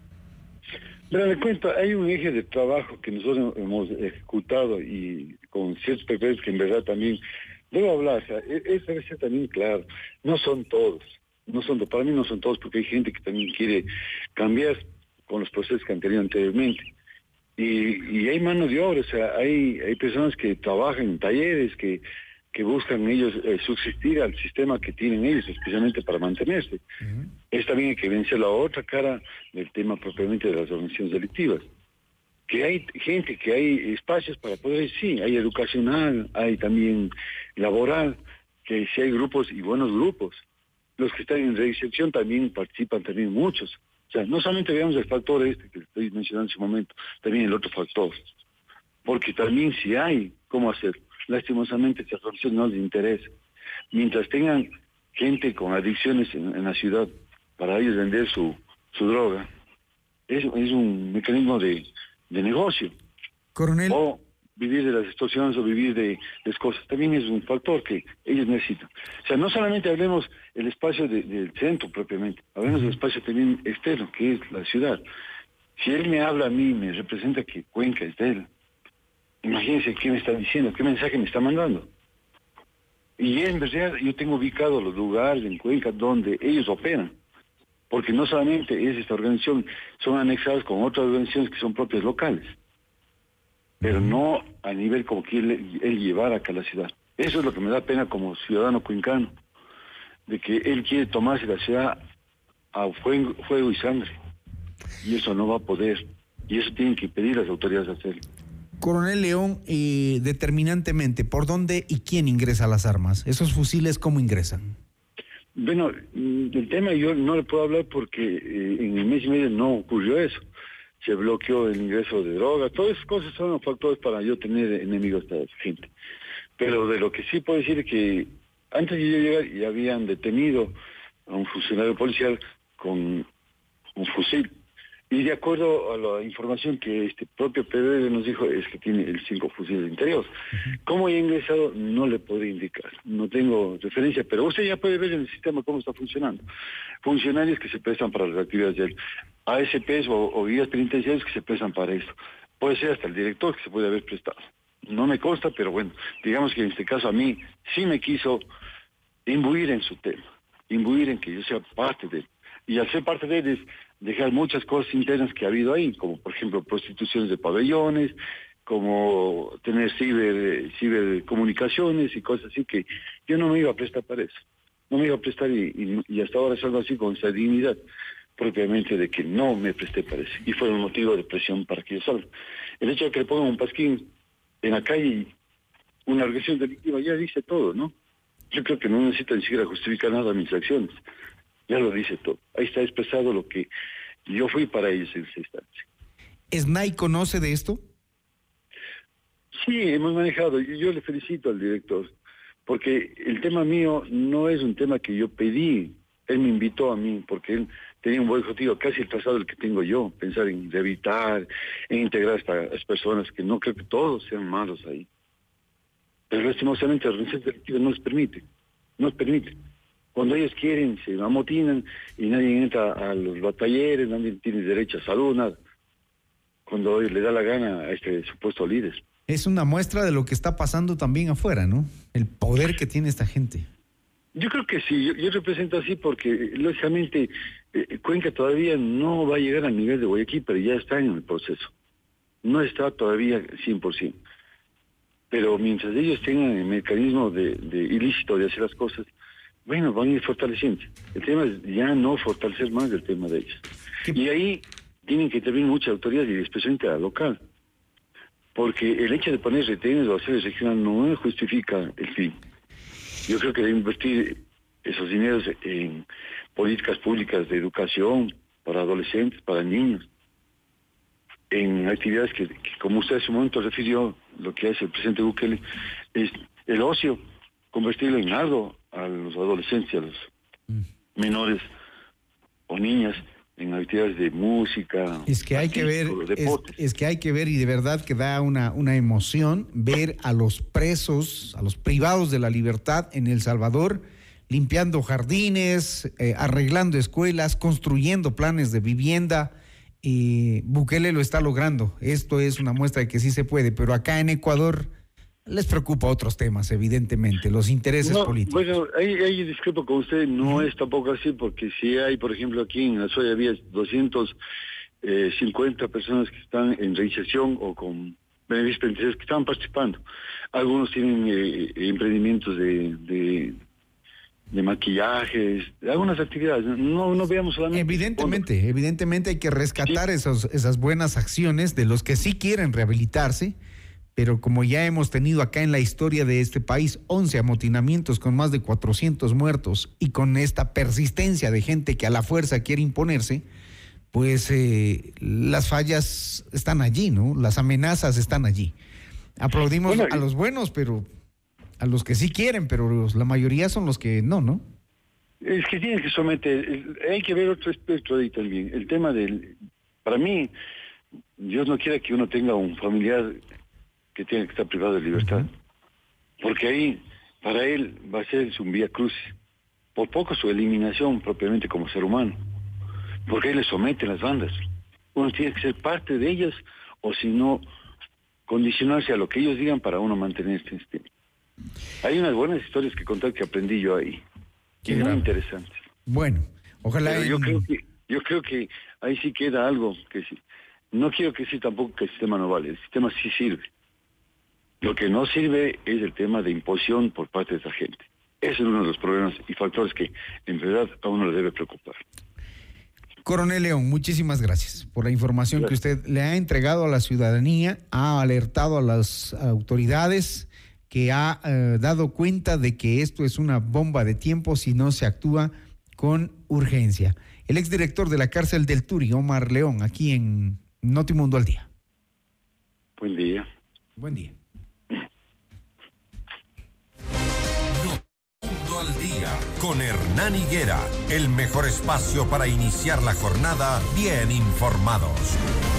Pero le cuento, hay un eje de trabajo que nosotros hemos ejecutado y con ciertos papeles que en verdad también, debo hablar, o sea, eso debe ser también claro, no son todos. No son, para mí no son todos, porque hay gente que también quiere cambiar con los procesos que han tenido anteriormente. Y, y hay mano de obra, o sea, hay, hay personas que trabajan en talleres, que, que buscan ellos eh, subsistir al sistema que tienen ellos, especialmente para mantenerse. Uh-huh. Es también hay que vencer la otra cara del tema propiamente de las organizaciones delictivas. Que hay gente, que hay espacios para poder, sí, hay educacional, hay también laboral, que sí hay grupos y buenos grupos. Los que están en reinserción también participan también muchos. O sea, no solamente veamos el factor este que estoy mencionando en su momento, también el otro factor. Porque también si hay cómo hacer, lastimosamente esta organización no les interesa. Mientras tengan gente con adicciones en, en la ciudad para ellos vender su, su droga, es, es un mecanismo de, de negocio. Coronel. O vivir de las extorsiones o vivir de las cosas, también es un factor que ellos necesitan. O sea, no solamente hablemos el espacio de, del centro propiamente, hablemos del espacio también externo, que es la ciudad. Si él me habla a mí, me representa que Cuenca es de él. Imagínense qué me está diciendo, qué mensaje me está mandando. Y en verdad yo tengo ubicado los lugares en Cuenca donde ellos operan, porque no solamente es esta organización, son anexados con otras organizaciones que son propias locales, pero no a nivel como quiere él llevar acá a la ciudad. Eso es lo que me da pena como ciudadano cuencano, de que él quiere tomarse la ciudad a fuego, fuego y sangre, y eso no va a poder, y eso tienen que pedir las autoridades hacerlo. Coronel León, eh, determinantemente, ¿por dónde y quién ingresa las armas? ¿Esos fusiles cómo ingresan? Bueno, el tema yo no le puedo hablar porque eh, en el mes y medio no ocurrió eso. Se bloqueó el ingreso de drogas. Todas esas cosas son factores para yo tener enemigos de esta gente. Pero de lo que sí puedo decir es que antes de yo llegar ya habían detenido a un funcionario policial con un fusil. Y de acuerdo a la información que este propio P D D nos dijo, es que tiene el cinco fusiles interiores. ¿Cómo ha ingresado? No le puedo indicar. No tengo referencia, pero usted ya puede ver en el sistema cómo está funcionando. Funcionarios que se prestan para las actividades del A S Ps o, o guías penitenciarios que se prestan para esto. Puede ser hasta el director que se puede haber prestado. No me consta, pero bueno, digamos que en este caso a mí sí me quiso imbuir en su tema, imbuir en que yo sea parte de él. Y al ser parte de él es dejar muchas cosas internas que ha habido ahí, como por ejemplo prostituciones de pabellones, como tener ciber, cibercomunicaciones y cosas así, que yo no me iba a prestar para eso. No me iba a prestar y, y, y hasta ahora salgo así con esa dignidad propiamente de que no me presté para eso. Y fue un motivo de presión para que yo salga. El hecho de que le pongan un pasquín en la calle y una agresión delictiva ya dice todo, ¿no? Yo creo que no necesita ni siquiera justificar nada mis acciones. Ya lo dice todo. Ahí está expresado lo que yo fui para ellos en esa instancia. ¿SNAI conoce de esto? Sí, hemos manejado. Yo, yo le felicito al director, porque el tema mío no es un tema que yo pedí. Él me invitó a mí, porque él tenía un buen objetivo, casi el trazado del que tengo yo, pensar en rehabilitar, en integrar a estas personas, que no creo que todos sean malos ahí. Pero lastimosamente la organización delictiva no les permite, no les permite. Cuando ellos quieren, se amotinan y nadie entra a los batalleres, nadie tiene derecho a salud, nada. Cuando le da la gana a este supuesto líder. Es una muestra de lo que está pasando también afuera, ¿no? El poder que tiene esta gente. Yo creo que sí, yo, yo represento así porque, lógicamente, eh, Cuenca todavía no va a llegar al nivel de Guayaquil, pero ya está en el proceso. No está todavía cien por ciento. Pero mientras ellos tengan el mecanismo de, de ilícito de hacer las cosas, bueno, van a ir fortaleciendo. El tema es ya no fortalecer más el tema de ellos. Y ahí tienen que intervenir muchas autoridades, y especialmente la local. Porque el hecho de poner retenes o hacer regional no justifica el fin. Yo creo que debe invertir esos dineros en políticas públicas de educación para adolescentes, para niños, en actividades que, que como usted hace un momento refirió, lo que hace el presidente Bukele, es el ocio, convertirlo en algo a los adolescentes, a los menores o niñas, en actividades de música. Es que hay que ver, es, es que hay que ver y de verdad que da una, una emoción ver a los presos, a los privados de la libertad en El Salvador, limpiando jardines, eh, arreglando escuelas, construyendo planes de vivienda. Y Bukele lo está logrando. Esto es una muestra de que sí se puede, pero acá en Ecuador les preocupa otros temas, evidentemente, los intereses no, políticos. Bueno, ahí, ahí discrepo con usted, no es tampoco así, porque si hay, por ejemplo, aquí en la Soya había doscientas cincuenta personas que están en reinserción o con beneficios penitenciarios que estaban participando. Algunos tienen eh, emprendimientos de, de, de maquillajes, de algunas actividades. No, no veamos solamente... Evidentemente, cuando... evidentemente hay que rescatar sí. esos, esas buenas acciones de los que sí quieren rehabilitarse. Pero como ya hemos tenido acá en la historia de este país once amotinamientos con más de cuatrocientos muertos y con esta persistencia de gente que a la fuerza quiere imponerse, pues eh, las fallas están allí, ¿no? Las amenazas están allí. Aplaudimos bueno, a los buenos, pero a los que sí quieren, pero los, la mayoría son los que no, ¿no? Es que tienen que someter, hay que ver otro espectro ahí también. El tema del, para mí, Dios no quiera que uno tenga un familiar que tiene que estar privado de libertad, porque ahí para él va a ser un vía crucis, por poco su eliminación propiamente como ser humano, porque él le somete las bandas. Uno tiene que ser parte de ellas, o si no, condicionarse a lo que ellos digan para uno mantener este instinto. Hay unas buenas historias que contar que aprendí yo ahí, que muy interesantes. Bueno, ojalá... Pero yo creo que yo creo que ahí sí queda algo que sí. No quiero que sí tampoco que el sistema no vale, el sistema sí sirve. Lo que no sirve es el tema de imposición por parte de esa gente. Ese es uno de los problemas y factores que en verdad a uno le debe preocupar. Coronel León, muchísimas gracias por la información gracias. que usted le ha entregado a la ciudadanía, ha alertado a las autoridades, que ha eh, dado cuenta de que esto es una bomba de tiempo si no se actúa con urgencia. El exdirector de la cárcel del Turi, Omar León, aquí en Notimundo al Día. Buen día. Buen día. Notimundo al Día con Hernán Higuera, el mejor espacio para iniciar la jornada bien informados.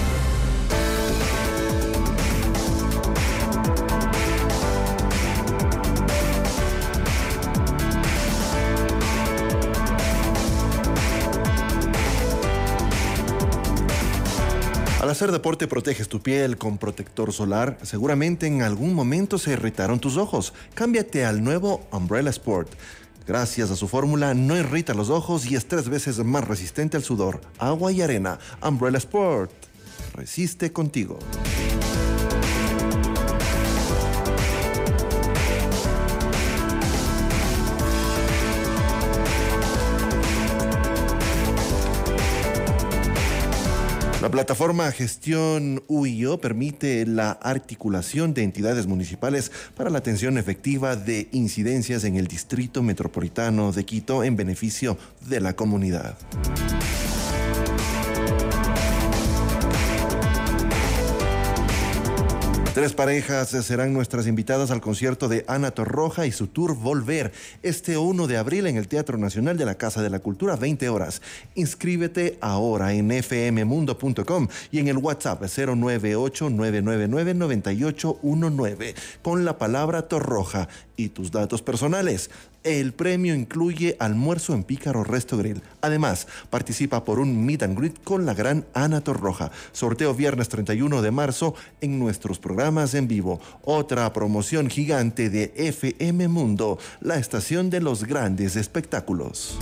Al hacer deporte proteges tu piel con protector solar. Seguramente en algún momento se irritaron tus ojos. Cámbiate al nuevo Umbrella Sport. Gracias a su fórmula no irrita los ojos y es tres veces más resistente al sudor, agua y arena. Umbrella Sport. Resiste contigo. La plataforma Gestión U I O permite la articulación de entidades municipales para la atención efectiva de incidencias en el Distrito Metropolitano de Quito en beneficio de la comunidad. Tres parejas serán nuestras invitadas al concierto de Ana Torroja y su tour Volver este uno de abril en el Teatro Nacional de la Casa de la Cultura, veinte horas. Inscríbete ahora en f m mundo punto com y en el WhatsApp cero nueve ocho nueve nueve nueve nueve ocho uno nueve con la palabra Torroja y tus datos personales. El premio incluye almuerzo en Pícaro Resto Grill. Además, participa por un meet and greet con la gran Ana Torroja. Sorteo viernes treinta y uno de marzo en nuestros programas en vivo. Otra promoción gigante de F M Mundo, la estación de los grandes espectáculos.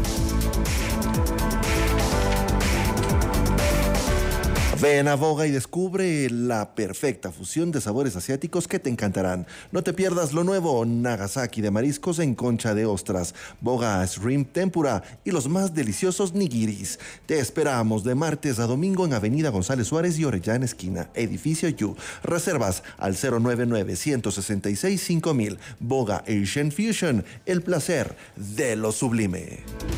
Ven a Boga y descubre la perfecta fusión de sabores asiáticos que te encantarán. No te pierdas lo nuevo, Nagasaki de mariscos en concha de ostras, Boga Shrimp Tempura y los más deliciosos nigiris. Te esperamos de martes a domingo en Avenida González Suárez y Orellana Esquina, Edificio You. Reservas al cero nueve nueve, uno seis seis, cinco mil. Boga Asian Fusion, el placer de lo sublime.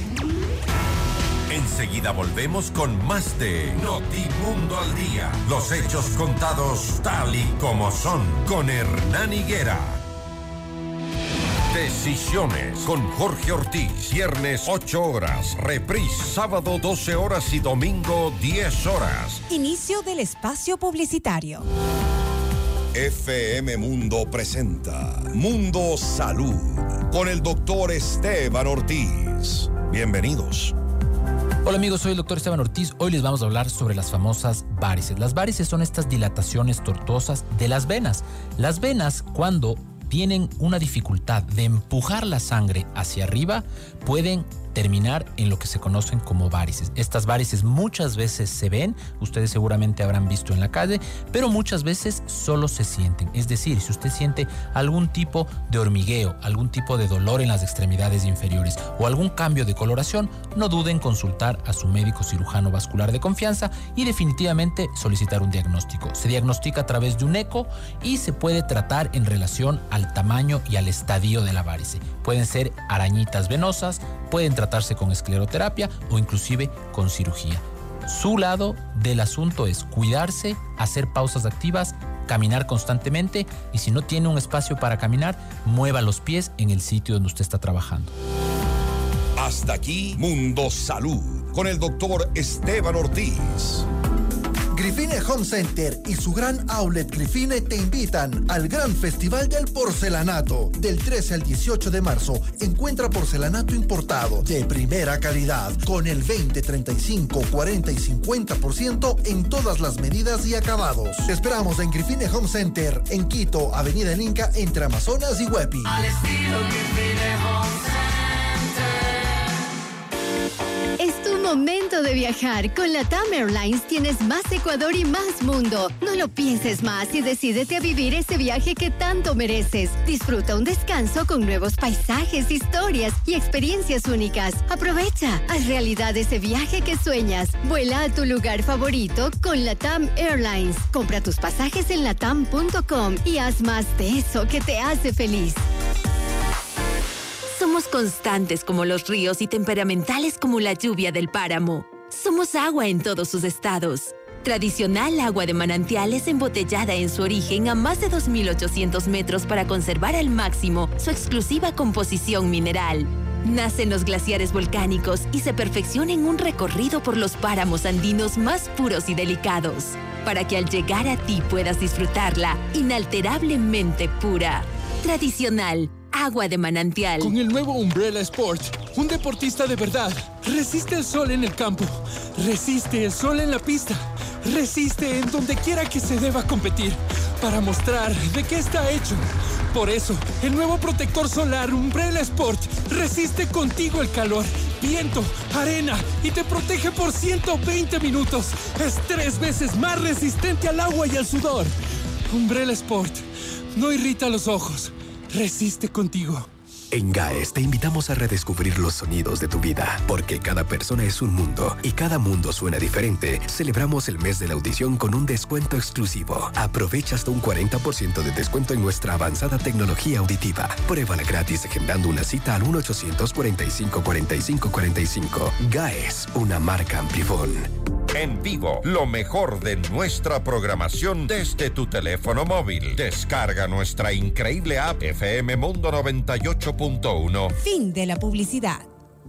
Enseguida volvemos con más de Notimundo al Día. Los hechos contados tal y como son con Hernán Higuera. Decisiones con Jorge Ortiz. Viernes ocho horas. Reprise sábado doce horas y domingo diez horas. Inicio del espacio publicitario. F M Mundo presenta Mundo Salud con el doctor Esteban Ortiz. Bienvenidos. Hola amigos, soy el doctor Esteban Ortiz. Hoy les vamos a hablar sobre las famosas varices. Las varices son estas dilataciones tortuosas de las venas. Las venas, cuando tienen una dificultad de empujar la sangre hacia arriba, pueden terminar en lo que se conocen como varices. Estas varices muchas veces se ven, ustedes seguramente habrán visto en la calle, pero muchas veces solo se sienten. Es decir, si usted siente algún tipo de hormigueo, algún tipo de dolor en las extremidades inferiores o algún cambio de coloración, no duden en consultar a su médico cirujano vascular de confianza y definitivamente solicitar un diagnóstico. Se diagnostica a través de un eco y se puede tratar en relación al tamaño y al estadio de la varice. Pueden ser arañitas venosas, pueden tratarse con escleroterapia o inclusive con cirugía. Su lado del asunto es cuidarse, hacer pausas activas, caminar constantemente y si no tiene un espacio para caminar, mueva los pies en el sitio donde usted está trabajando. Hasta aquí Mundo Salud con el doctor Esteban Ortiz. Grifine Home Center y su gran outlet Grifine te invitan al gran festival del porcelanato. Del trece al dieciocho de marzo, encuentra porcelanato importado de primera calidad con el veinte, treinta y cinco, cuarenta y cincuenta por ciento en todas las medidas y acabados. Te esperamos en Grifine Home Center en Quito, Avenida El Inca, entre Amazonas y Huepi. Al estilo Grifine Home Center. Es tu Momento de viajar. Con LATAM Airlines tienes más Ecuador y más mundo. No lo pienses más y decídete a vivir ese viaje que tanto mereces. Disfruta un descanso con nuevos paisajes, historias y experiencias únicas. Aprovecha, haz realidad ese viaje que sueñas. Vuela a tu lugar favorito con LATAM Airlines. Compra tus pasajes en latam punto com y haz más de eso que te hace feliz. Somos constantes como los ríos y temperamentales como la lluvia del páramo. Somos agua en todos sus estados. Tradicional agua de manantiales embotellada en su origen a más de dos mil ochocientos metros para conservar al máximo su exclusiva composición mineral. Nace en los glaciares volcánicos y se perfecciona en un recorrido por los páramos andinos más puros y delicados, para que al llegar a ti puedas disfrutarla inalterablemente pura. Tradicional. Agua de manantial. Con el nuevo Umbrella Sport, un deportista de verdad resiste el sol en el campo, resiste el sol en la pista, resiste en donde quiera que se deba competir, para mostrar de qué está hecho. Por eso, el nuevo protector solar Umbrella Sport resiste contigo el calor, viento, arena y te protege por ciento veinte minutos. Es tres veces más resistente al agua y al sudor. Umbrella Sport no irrita los ojos. Resiste contigo. En GAES te invitamos a redescubrir los sonidos de tu vida, porque cada persona es un mundo y cada mundo suena diferente. Celebramos el mes de la audición con un descuento exclusivo. Aprovecha hasta un cuarenta por ciento de descuento en nuestra avanzada tecnología auditiva. Pruébala gratis agendando una cita al uno ochocientos cuarenta y cinco cuarenta y cinco cuarenta y cinco. GAES, una marca Amplifon. En vivo, lo mejor de nuestra programación desde tu teléfono móvil. Descarga nuestra increíble app F M Mundo noventa y ocho punto uno. Fin de la publicidad.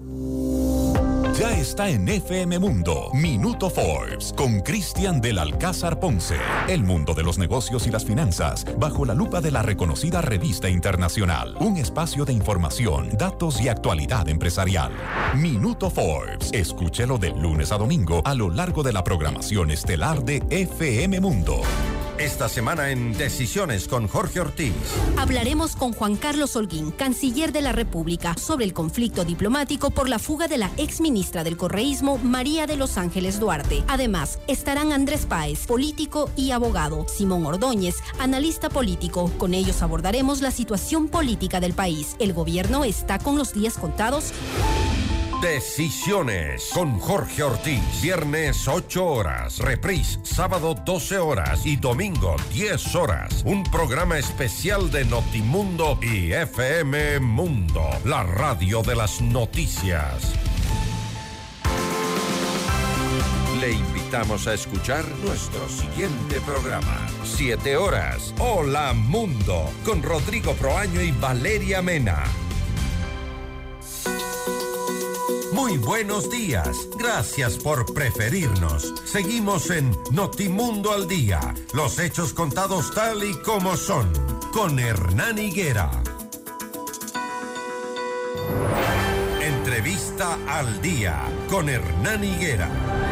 Ya está en F M Mundo, Minuto Forbes, con Cristian del Alcázar Ponce. El mundo de los negocios y las finanzas, bajo la lupa de la reconocida revista internacional. Un espacio de información, datos y actualidad empresarial. Minuto Forbes, escúchelo de lunes a domingo a lo largo de la programación estelar de F M Mundo. Esta semana en Decisiones con Jorge Ortiz. Hablaremos con Juan Carlos Holguín, canciller de la República, sobre el conflicto diplomático por la fuga de la exministra del correísmo, María de los Ángeles Duarte. Además, estarán Andrés Páez, político y abogado, Simón Ordóñez, analista político. Con ellos abordaremos la situación política del país. ¿El gobierno está con los días contados? Decisiones con Jorge Ortiz. Viernes ocho horas, reprise sábado doce horas y domingo diez horas. Un programa especial de Notimundo y F M Mundo, la radio de las noticias. Le invitamos a escuchar nuestro siguiente programa. siete horas. Hola Mundo, con Rodrigo Proaño y Valeria Mena. Muy buenos días. Gracias por preferirnos. Seguimos en Notimundo al Día. Los hechos contados tal y como son. Con Hernán Higuera. Entrevista al Día. Con Hernán Higuera.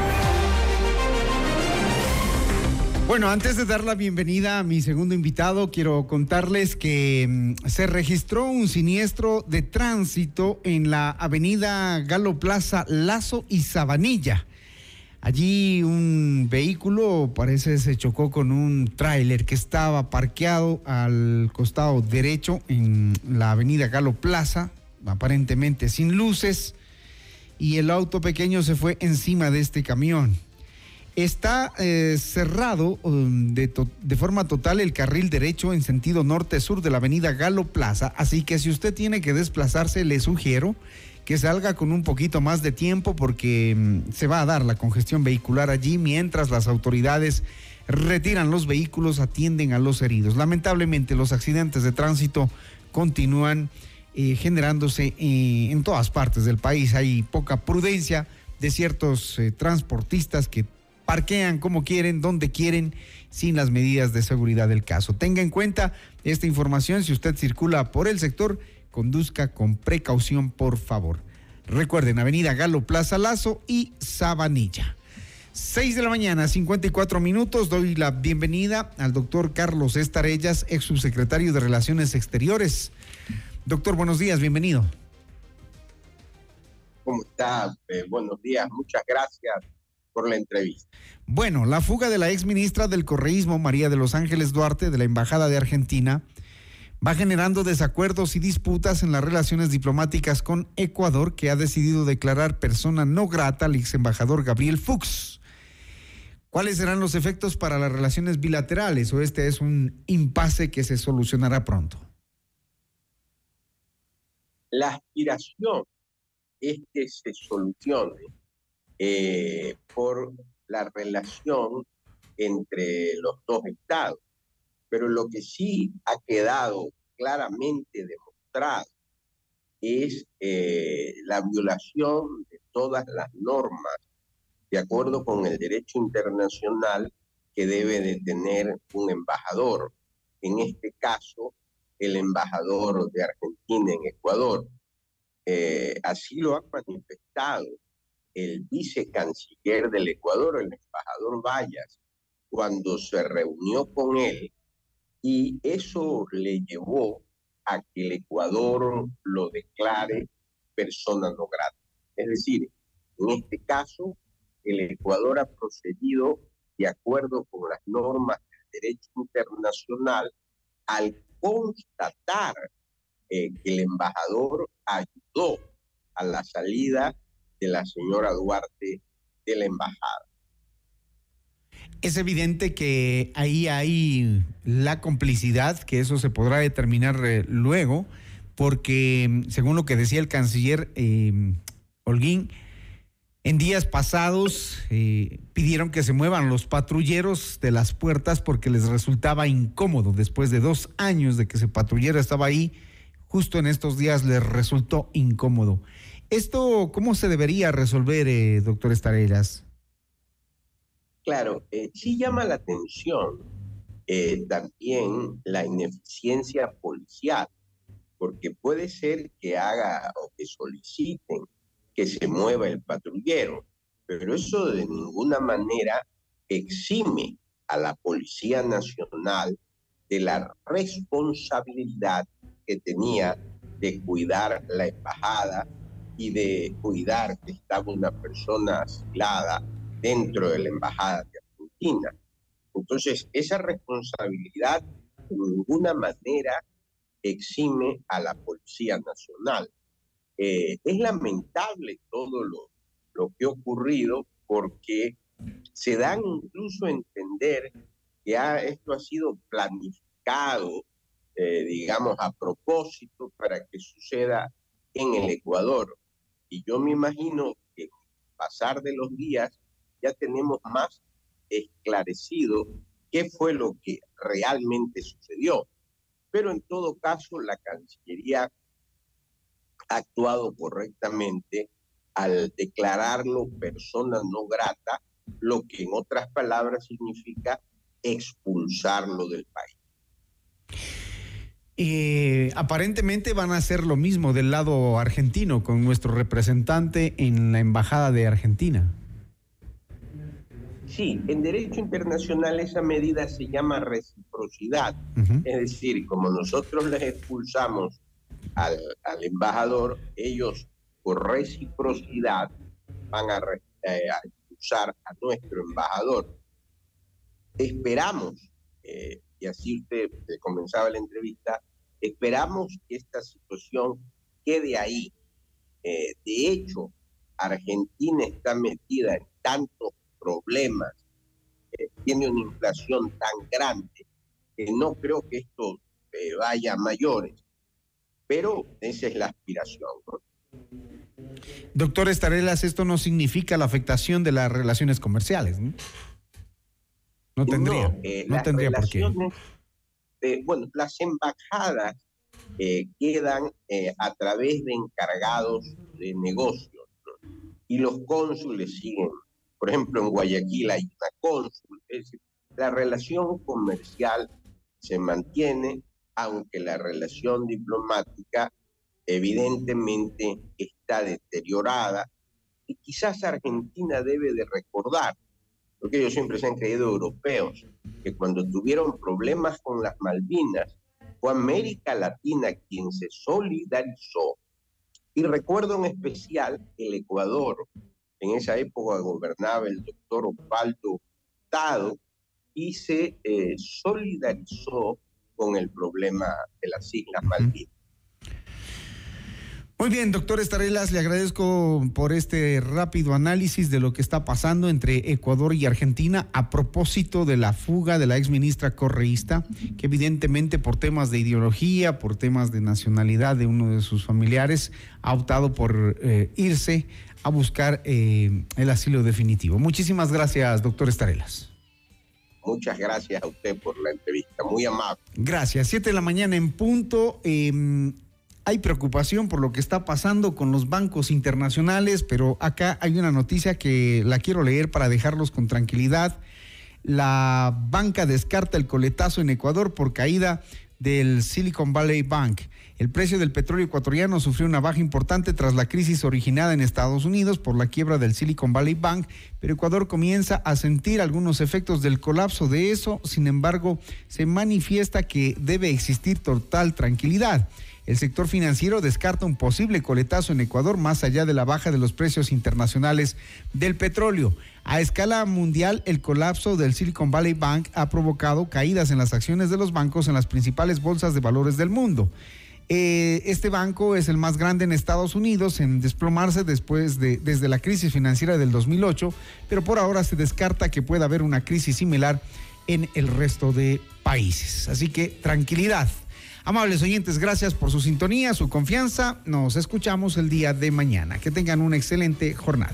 Bueno, antes de dar la bienvenida a mi segundo invitado, quiero contarles que mmm, se registró un siniestro de tránsito en la avenida Galo Plaza, Lazo y Sabanilla. Allí un vehículo parece se chocó con un tráiler que estaba parqueado al costado derecho en la avenida Galo Plaza, aparentemente sin luces, y el auto pequeño se fue encima de este camión. Está eh, cerrado um, de, to- de forma total el carril derecho en sentido norte-sur de la avenida Galo Plaza, así que si usted tiene que desplazarse, le sugiero que salga con un poquito más de tiempo porque um, se va a dar la congestión vehicular allí mientras las autoridades retiran los vehículos, atienden a los heridos. Lamentablemente los accidentes de tránsito continúan eh, generándose eh, en todas partes del país. Hay poca prudencia de ciertos eh, transportistas que parquean como quieren, donde quieren, sin las medidas de seguridad del caso. Tenga en cuenta esta información. Si usted circula por el sector, conduzca con precaución, por favor. Recuerden, avenida Galo Plaza, Lazo y Sabanilla. seis de la mañana, cincuenta y cuatro minutos. Doy la bienvenida al doctor Carlos Estarellas, ex subsecretario de Relaciones Exteriores. Doctor, buenos días, bienvenido. ¿cómo está? Eh, buenos días, muchas gracias por la entrevista. Bueno, la fuga de la ex ministra del Correísmo, María de los Ángeles Duarte, de la Embajada de Argentina, va generando desacuerdos y disputas en las relaciones diplomáticas con Ecuador, que ha decidido declarar persona no grata al ex embajador Gabriel Fuchs. ¿Cuáles serán los efectos para las relaciones bilaterales, o este es un impasse que se solucionará pronto? La aspiración es que se solucione eh, por la relación entre los dos estados. Pero lo que sí ha quedado claramente demostrado es eh, la violación de todas las normas de acuerdo con el derecho internacional que debe de tener un embajador. En este caso, el embajador de Argentina en Ecuador. Eh, así lo ha manifestado el vicecanciller del Ecuador, el embajador Vallas, cuando se reunió con él, y eso le llevó a que el Ecuador lo declare persona no grata. Es decir, en este caso, el Ecuador ha procedido de acuerdo con las normas del derecho internacional al constatar eh, que el embajador ayudó a la salida de la señora Duarte de la embajada. Es evidente que ahí hay la complicidad, que eso se podrá determinar eh, luego, porque según lo que decía el canciller eh, Holguín, en días pasados eh, pidieron que se muevan los patrulleros de las puertas porque les resultaba incómodo. Después de dos años de que ese patrullero estaba ahí, justo en estos días les resultó incómodo. ¿Esto cómo se debería resolver, eh, doctor Estarelas? Claro, eh, sí llama la atención eh, también la ineficiencia policial, porque puede ser que haga o que soliciten que se mueva el patrullero, pero eso de ninguna manera exime a la Policía Nacional de la responsabilidad que tenía de cuidar la embajada y de cuidar que estaba una persona asilada dentro de la embajada de Argentina. Entonces, esa responsabilidad de ninguna manera exime a la Policía Nacional. Eh, es lamentable todo lo, lo que ha ocurrido, porque se dan incluso a entender que ha, esto ha sido planificado, eh, digamos, a propósito para que suceda en el Ecuador. Y yo me imagino que pasar de los días ya tenemos más esclarecido qué fue lo que realmente sucedió. Pero en todo caso, la Cancillería ha actuado correctamente al declararlo persona no grata, lo que en otras palabras significa expulsarlo del país. Eh, aparentemente van a hacer lo mismo del lado argentino con nuestro representante en la Embajada de Argentina. Sí, en derecho internacional esa medida se llama reciprocidad. Uh-huh. Es decir, como nosotros les expulsamos al, al embajador, ellos por reciprocidad van a, eh, a expulsar a nuestro embajador. Esperamos, eh, y así usted eh, comenzaba la entrevista, esperamos que esta situación quede ahí. Eh, de hecho, Argentina está metida en tantos problemas, eh, tiene una inflación tan grande que no creo que esto eh, vaya a mayores, pero esa es la aspiración, ¿no? Doctor Estarelas, esto no significa la afectación de las relaciones comerciales, ¿no? No tendría, no, eh, no tendría por qué. Eh, bueno, las embajadas eh, quedan eh, a través de encargados de negocios, ¿no? Y los cónsules siguen. Por ejemplo, en Guayaquil hay una cónsul. Es decir, la relación comercial se mantiene, aunque la relación diplomática evidentemente está deteriorada, y quizás Argentina debe de recordar, porque ellos siempre se han creído europeos, que cuando tuvieron problemas con las Malvinas, fue América Latina quien se solidarizó Y recuerdo en especial el Ecuador. En esa época gobernaba el doctor Osvaldo Hurtado y se eh, solidarizó con el problema de las Islas Malvinas. Muy bien, doctor Estarelas, le agradezco por este rápido análisis de lo que está pasando entre Ecuador y Argentina a propósito de la fuga de la exministra correísta, que evidentemente por temas de ideología, por temas de nacionalidad de uno de sus familiares, ha optado por eh, irse a buscar eh, el asilo definitivo. Muchísimas gracias, doctor Estarelas. Muchas gracias a usted por la entrevista, muy amable. Gracias, siete de la mañana en punto. Eh, Hay preocupación por lo que está pasando con los bancos internacionales, pero acá hay una noticia que la quiero leer para dejarlos con tranquilidad. La banca descarta el coletazo en Ecuador por caída del Silicon Valley Bank. El precio del petróleo ecuatoriano sufrió una baja importante tras la crisis originada en Estados Unidos por la quiebra del Silicon Valley Bank, pero Ecuador comienza a sentir algunos efectos del colapso de eso. Sin embargo, se manifiesta que debe existir total tranquilidad. El sector financiero descarta un posible coletazo en Ecuador más allá de la baja de los precios internacionales del petróleo. A escala mundial, el colapso del Silicon Valley Bank ha provocado caídas en las acciones de los bancos en las principales bolsas de valores del mundo. Eh, este banco es el más grande en Estados Unidos en desplomarse después de, desde la crisis financiera del dos mil ocho, pero por ahora se descarta que pueda haber una crisis similar en el resto de países. Así que tranquilidad. Amables oyentes, gracias por su sintonía, su confianza. Nos escuchamos el día de mañana. Que tengan una excelente jornada.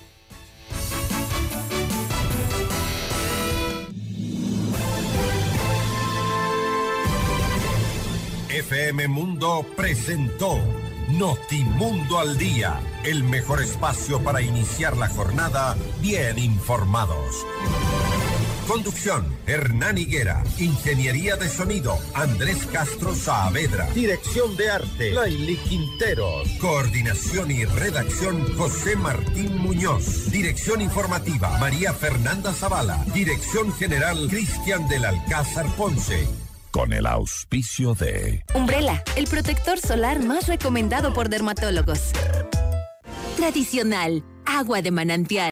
F M Mundo presentó Notimundo al Día, el mejor espacio para iniciar la jornada bien informados. Conducción, Hernán Higuera. Ingeniería de sonido, Andrés Castro Saavedra. Dirección de arte, Laili Quinteros. Coordinación y redacción, José Martín Muñoz. Dirección informativa, María Fernanda Zavala. Dirección general, Cristian del Alcázar Ponce. Con el auspicio de Umbrella, el protector solar más recomendado por dermatólogos. Tradicional, agua de manantial.